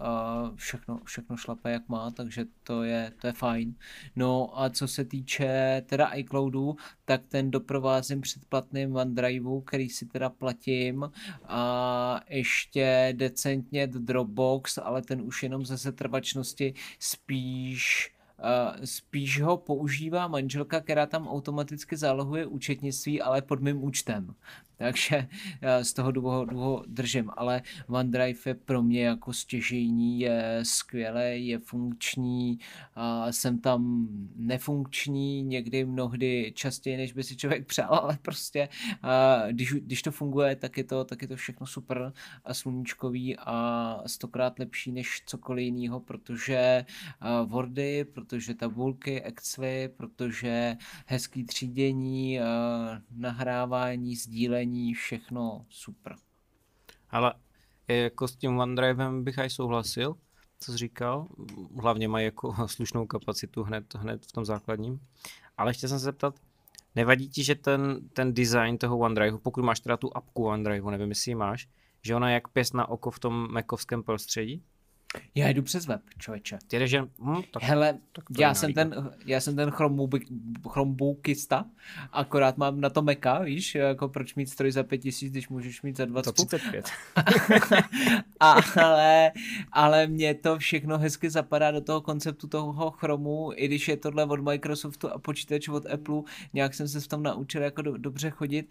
Všechno šlape jak má, takže to je fajn. No a co se týče teda iCloudu, tak ten doprovázím předplatným OneDriveu, který si teda platím a ještě decentně Dropbox, ale ten už jenom ze setrvačnosti spíš ho používá manželka, která tam automaticky zálohuje účetnictví, ale pod mým účtem. Takže z toho důvodu držím, ale OneDrive je pro mě jako stěžejní, je skvělý, je funkční, jsem tam nefunkční, někdy mnohdy častěji, než by si člověk přál, ale prostě když to funguje, tak je to všechno super a sluníčkový a 100krát lepší než cokoliv jiného, protože Wordy, protože tabulky, Excely, protože hezký třídění, nahrávání, sdílení, všechno super. Ale jako s tím OneDrivem bych aj souhlasil, co jsi říkal. Hlavně mají jako slušnou kapacitu hned v tom základním. Ale chtěl jsem se zeptat, nevadí ti, že ten design toho OneDriveu, pokud máš teda tu apku OneDriveu, nevím, jestli ji máš, že ona je jak pěst na oko v tom macovském prostředí? Já jdu přes web, člověče. Ty jdeš jen... Hele, já jsem ten Chromebookista, akorát mám na to Maca, víš, jako proč mít stroj za 5 000, když můžeš mít za 20. Za 35. ale mně to všechno hezky zapadá do toho konceptu toho Chromu, i když je tohle od Microsoftu a počítač od Apple, nějak jsem se v tom naučil jako dobře chodit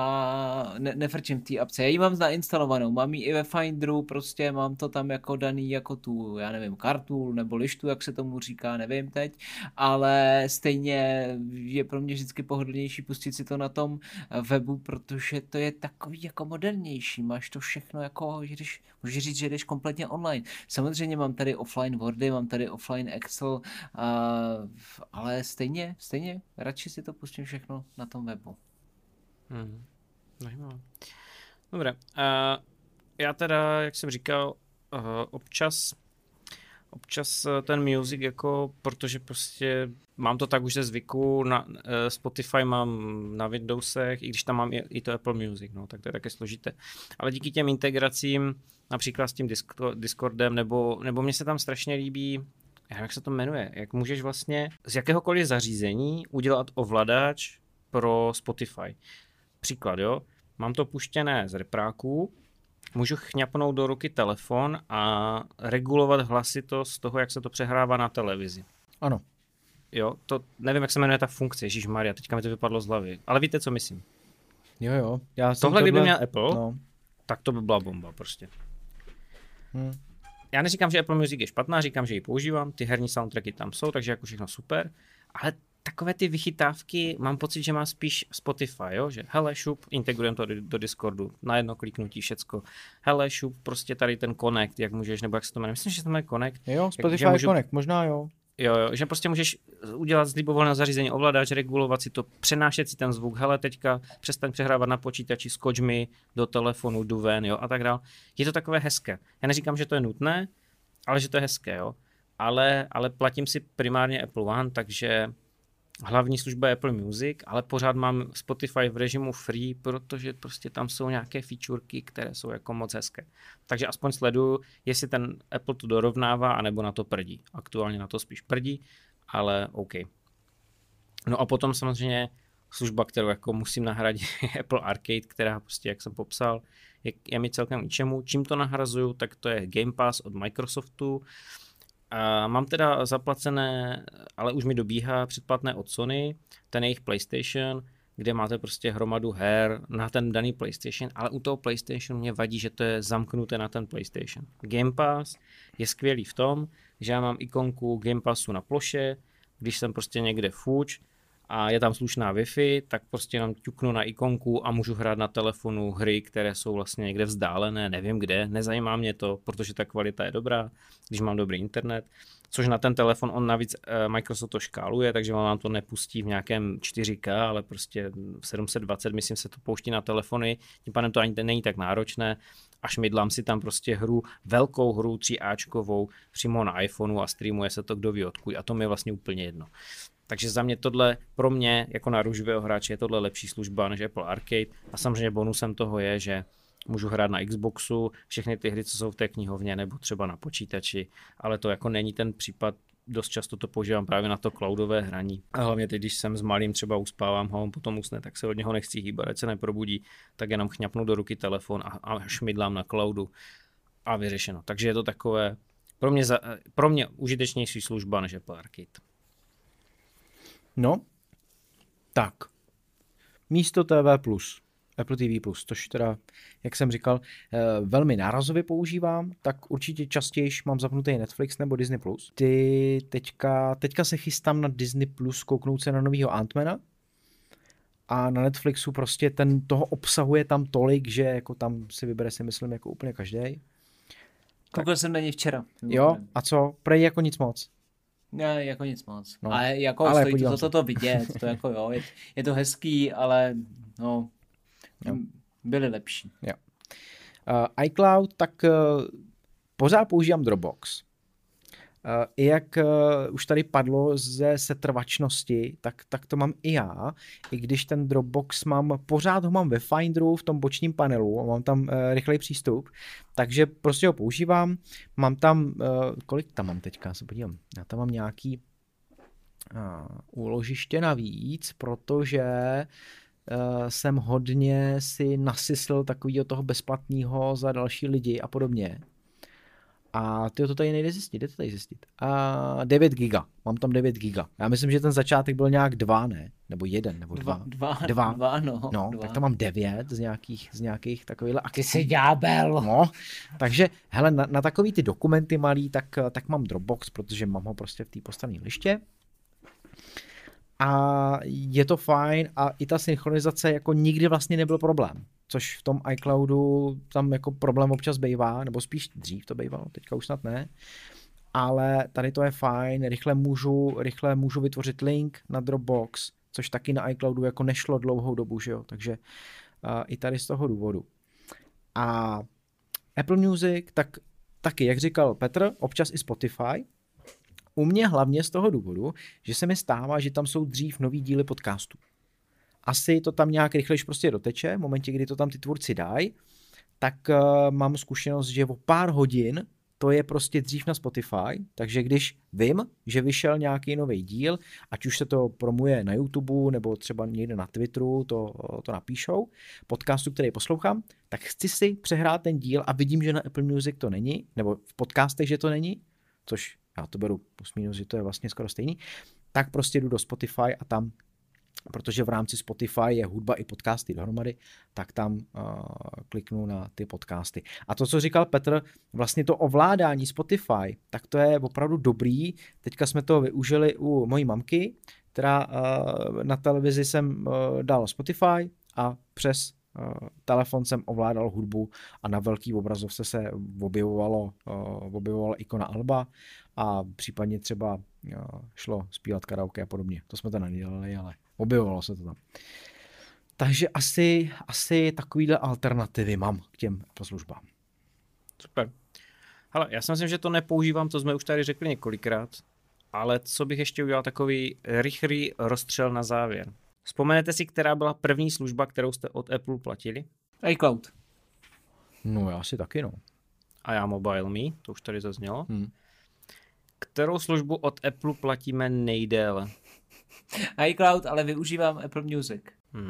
a nefrčím v té apce. Já ji mám nainstalovanou, mám ji i ve Finderu, prostě mám to tam jako daný jako tu, já nevím, kartu nebo lištu, jak se tomu říká, nevím teď, ale stejně je pro mě vždycky pohodlnější pustit si to na tom webu, protože to je takový jako modernější, máš to všechno jako, můžeš říct, že jdeš kompletně online. Samozřejmě mám tady offline Wordy, mám tady offline Excel, ale stejně radši si to pustím všechno na tom webu. Zajímavé. Dobré. Já teda, jak jsem říkal, občas ten music, jako, protože prostě mám to tak už ze zvyku, na Spotify mám na Windowsech, i když tam mám i to Apple Music, no, tak to je také složité. Ale díky těm integracím, například s tím Discordem, nebo mně se tam strašně líbí, já nevím, jak se to jmenuje, jak můžeš vlastně z jakéhokoliv zařízení udělat ovladač pro Spotify. Příklad, jo, mám to puštěné z repráků, můžu chňapnout do ruky telefon a regulovat hlasitost toho, jak se to přehrává na televizi. Ano. Jo, to nevím, jak se jmenuje ta funkce, ježišmarja, teďka mi to vypadlo z hlavy, ale víte, co myslím. Jo. Tohle, kdyby měl Apple, tak to by byla bomba prostě. Já neříkám, že Apple Music je špatná, říkám, že ji používám, ty herní soundtracky tam jsou, takže jako všechno super, ale takové ty vychytávky mám pocit, že má spíš Spotify, jo? Že hele, šup, integrujeme to do Discordu, na jedno kliknutí všecko. Hele, šup, prostě tady ten Connect, jak můžeš, nebo jak se to jmenuje, myslím, že se to jmenuje Connect. Jo, Spotify Connect, možná jo. Jo, že prostě můžeš udělat z libovolného zařízení ovladač, regulovat si to, přenášet si ten zvuk, hele, teďka přestaň přehrávat na počítači, skoč mi do telefonu, jdu ven, jo, a tak dál. Je to takové hezké. Já neříkám, že to je nutné, ale že to je hezké, jo. Ale platím si primárně Apple One, takže hlavní služba je Apple Music, ale pořád mám Spotify v režimu free, protože prostě tam jsou nějaké featureky, které jsou jako moc hezké. Takže aspoň sleduju, jestli ten Apple to dorovnává, anebo na to prdí. Aktuálně na to spíš prdí, ale OK. No a potom samozřejmě služba, kterou jako musím nahradit, je Apple Arcade, která prostě, jak jsem popsal, je mi celkem ničemu. Čím to nahrazuju, tak to je Game Pass od Microsoftu. A mám teda zaplacené, ale už mi dobíhá předplatné od Sony, ten jejich PlayStation, kde máte prostě hromadu her na ten daný PlayStation, ale u toho PlayStation mě vadí, že to je zamknuté na ten PlayStation. Game Pass je skvělý v tom, že já mám ikonku Game Passu na ploše, když jsem prostě někde fuč a je tam slušná Wi-Fi, tak prostě jenom ťuknu na ikonku a můžu hrát na telefonu hry, které jsou vlastně někde vzdálené, nevím kde, nezajímá mě to, protože ta kvalita je dobrá, když mám dobrý internet, což na ten telefon on navíc Microsoft to škáluje, takže on nám to nepustí v nějakém 4K, ale prostě v 720, myslím, se to pouští na telefony, tím pádem to ani není tak náročné, až mydlám si tam prostě hru, velkou hru 3Ačkovou přímo na iPhoneu a streamuje se to kdo ví odkud a to mi je vlastně úplně jedno. Takže za mě tohle, pro mě jako na růžového hráče je tohle lepší služba než Apple Arcade a samozřejmě bonusem toho je, že můžu hrát na Xboxu všechny ty hry, co jsou v té knihovně nebo třeba na počítači, ale to jako není ten případ, dost často to používám právě na to cloudové hraní. A hlavně teď, když jsem s malým třeba uspávám ho, on potom usne, tak se od něho nechci hýbat, ať se neprobudí, tak jenom chňapnu do ruky telefon a šmidlám na cloudu a vyřešeno. Takže je to takové pro mě užitečnější služba než Apple Arcade. No, tak. Místo TV+, Apple TV+, což teda, jak jsem říkal, velmi nárazově používám, tak určitě častěji mám zapnutý Netflix nebo Disney+. Teďka se chystám na Disney+, kouknout se na novýho Ant-Mana a na Netflixu prostě toho obsahuje tam tolik, že jako tam si vybere, si myslím, jako úplně každej. Koukal jsem na něj včera. Jo, a co? Prej jako nic moc. Ne, jako nic moc. No, ale jako stojí to vidět, to jako jo, je to hezký, ale no, byly lepší. Jo. iCloud, tak pořád používám Dropbox. I jak už tady padlo ze setrvačnosti, tak to mám i já, i když ten Dropbox pořád ho mám ve Finderu v tom bočním panelu, mám tam rychlej přístup, takže prostě ho používám, mám tam, kolik tam mám teďka, se podívám, já tam mám nějaký úložiště navíc, protože jsem hodně si nasysl takovýho toho bezplatného za další lidi a podobně. A to tady nejde zjistit, jde to tady zjistit. A 9 giga, mám tam 9 giga. Já myslím, že ten začátek byl nějak 2, ne? Nebo 1, nebo 2. 2, no. No, 2. Tak to mám 9 z nějakých takovýchhle akcí. Ty jsi ďábel. No, takže, hele, na takový ty dokumenty malý, tak mám Dropbox, protože mám ho prostě v té postranné liště. A je to fajn a i ta synchronizace jako nikdy vlastně nebyl problém. Což v tom iCloudu tam jako problém občas bývá, nebo spíš dřív to bývalo, teďka už snad ne. Ale tady to je fajn, rychle můžu vytvořit link na Dropbox, což taky na iCloudu jako nešlo dlouhou dobu, že jo, takže i tady z toho důvodu. A Apple Music, tak taky, jak říkal Petr, občas i Spotify. U mě hlavně z toho důvodu, že se mi stává, že tam jsou dřív nový díly podcastu. Asi to tam nějak rychlejš prostě doteče, v momentě, kdy to tam ty tvůrci dají, tak mám zkušenost, že o pár hodin to je prostě dřív na Spotify, takže když vím, že vyšel nějaký nový díl, ať už se to promuje na YouTube nebo třeba někde na Twitteru, to napíšou, podcastu, který poslouchám, tak chci si přehrát ten díl a vidím, že na Apple Music to není, nebo v podcastech, že to není, což já to beru plus minus, že to je vlastně skoro stejný, tak prostě jdu do Spotify a tam, protože v rámci Spotify je hudba i podcasty dohromady, tak tam kliknu na ty podcasty. A to, co říkal Petr, vlastně to ovládání Spotify, tak to je opravdu dobrý. Teďka jsme to využili u mojí mamky, která na televizi jsem dal Spotify a přes telefon jsem ovládal hudbu a na velký obrazovce se objevovala ikona Alba a případně třeba šlo zpívat karaoke a podobně. To jsme to nedělali, ale objevovalo se to tam. Takže asi takovýhle alternativy mám k těm službám. Super. Hele, já si myslím, že to nepoužívám, to jsme už tady řekli několikrát, ale co bych ještě udělal takový rychlý rozstřel na závěr. Vzpomenete si, která byla první služba, kterou jste od Apple platili? iCloud. No já si taky, no. A já MobileMe, to už tady zaznělo. Kterou službu od Apple platíme nejdéle? iCloud, ale využívám Apple Music.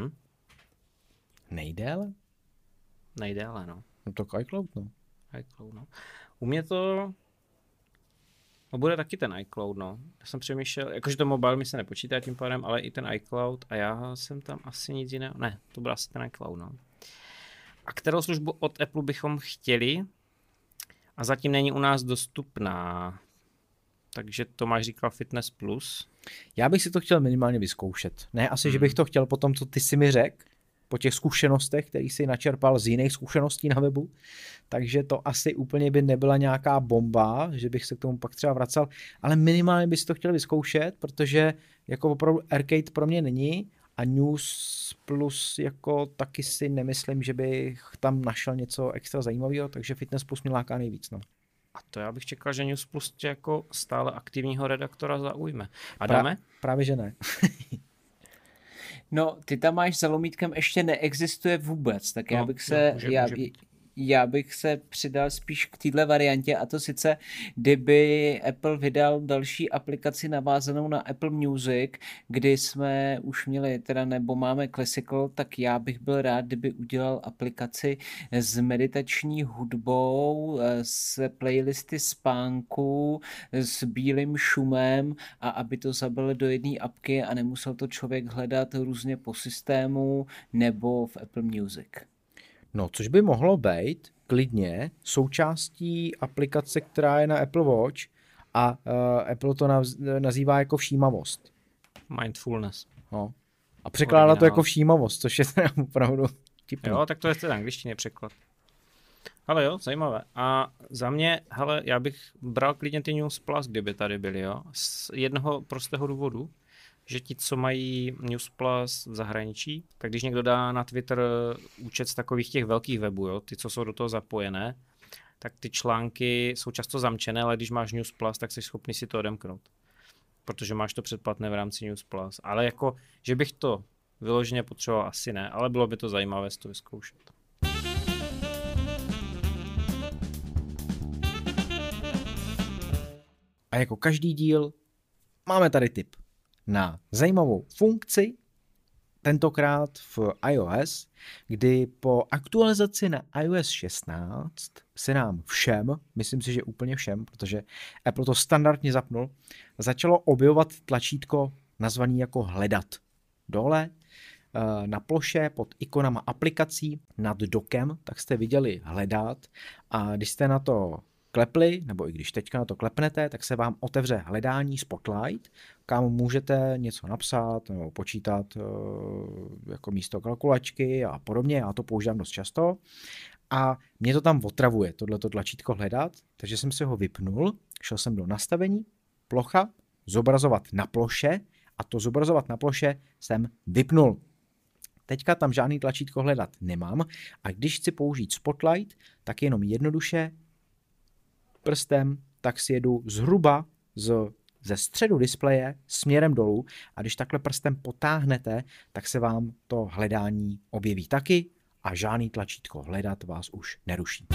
Nejdéle? Nejdéle, no. No tak iCloud, no. iCloud, no. U mě to bude taky ten iCloud, no. Já jsem přemýšlel, jakože to mobile mi se nepočítá tím pádem, ale i ten iCloud a já jsem tam asi nic jiného, ne, to byl asi ten iCloud, no. A kterou službu od Apple bychom chtěli a zatím není u nás dostupná? Takže Tomáš říkal Fitness Plus. Já bych si to chtěl minimálně vyzkoušet. Ne asi, že bych to chtěl po tom, co ty si mi řekl, po těch zkušenostech, který si načerpal z jiných zkušeností na webu, takže to asi úplně by nebyla nějaká bomba, že bych se k tomu pak třeba vracel, ale minimálně bych si to chtěl vyzkoušet, protože jako opravdu Arcade pro mě není a News Plus jako taky si nemyslím, že bych tam našel něco extra zajímavého, takže Fitness Plus mě láká nejvíc, no. A to já bych čekal, že News Plus tě jako stále aktivního redaktora zaujme. Adame? Právě že ne. No, ty tam máš za lomítkem ještě neexistuje vůbec, tak No, já bych se... Já bych se přidal spíš k téhle variantě, a to sice, kdyby Apple vydal další aplikaci navázanou na Apple Music, kdy jsme už měli, teda nebo máme Classical, tak já bych byl rád, kdyby udělal aplikaci s meditační hudbou, s playlisty spánku, s bílým šumem a aby to zabil do jedné apky a nemusel to člověk hledat různě po systému nebo v Apple Music. No, což by mohlo být klidně součástí aplikace, která je na Apple Watch a Apple to nazývá jako všímavost. Mindfulness. No. A překládá to jako všímavost, což je teda opravdu tipný. Jo, tak to je ten angličtině překlad. Ale jo, zajímavé. A za mě, hele, já bych bral klidně ty News Plus, kdyby tady byly, jo. Z jednoho prostého důvodu, že ti, co mají News Plus v zahraničí, tak když někdo dá na Twitter účet z takových těch velkých webů, jo, ty, co jsou do toho zapojené, tak ty články jsou často zamčené, ale když máš News Plus, tak jsi schopný si to odemknout. Protože máš to předplatné v rámci News Plus. Ale jako, že bych to vyloženě potřeboval, asi ne, ale bylo by to zajímavé si to vyzkoušet. A jako každý díl máme tady tip na zajímavou funkci, tentokrát v iOS, kdy po aktualizaci na iOS 16 se nám všem, myslím si, že úplně všem, protože Apple to standardně zapnul, začalo objevovat tlačítko nazvaný jako hledat. Dole na ploše pod ikonama aplikací nad dokem, tak jste viděli hledat a když jste na to klepli, nebo i když teďka na to klepnete, tak se vám otevře hledání Spotlight, kam můžete něco napsat nebo počítat jako místo kalkulačky a podobně. Já to používám dost často a mě to tam otravuje, tohleto tlačítko hledat, takže jsem si ho vypnul, šel jsem do nastavení, plocha, zobrazovat na ploše a to zobrazovat na ploše jsem vypnul. Teďka tam žádný tlačítko hledat nemám a když chci použít Spotlight, tak jenom jednoduše prstem tak si jedu zhruba ze středu displeje směrem dolů a když takhle prstem potáhnete, tak se vám to hledání objeví taky a žádný tlačítko hledat vás už neruší.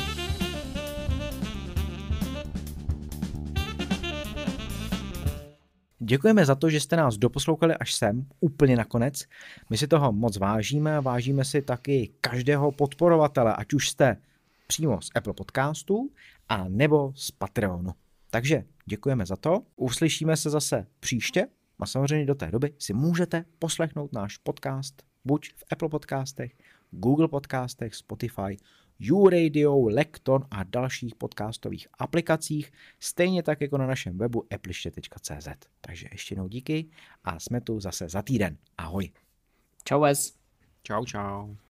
Děkujeme za to, že jste nás doposlouchali až sem, úplně nakonec. My si toho moc vážíme a vážíme si taky každého podporovatele, ať už jste přímo z Apple Podcastů a nebo z Patreonu. Takže děkujeme za to. Uslyšíme se zase příště a samozřejmě do té doby si můžete poslechnout náš podcast buď v Apple Podcastech, Google Podcastech, Spotify, YouRadio, Lekton a dalších podcastových aplikacích, stejně tak jako na našem webu appliště.cz. Takže ještě jednou díky a jsme tu zase za týden. Ahoj. Čau. Čau.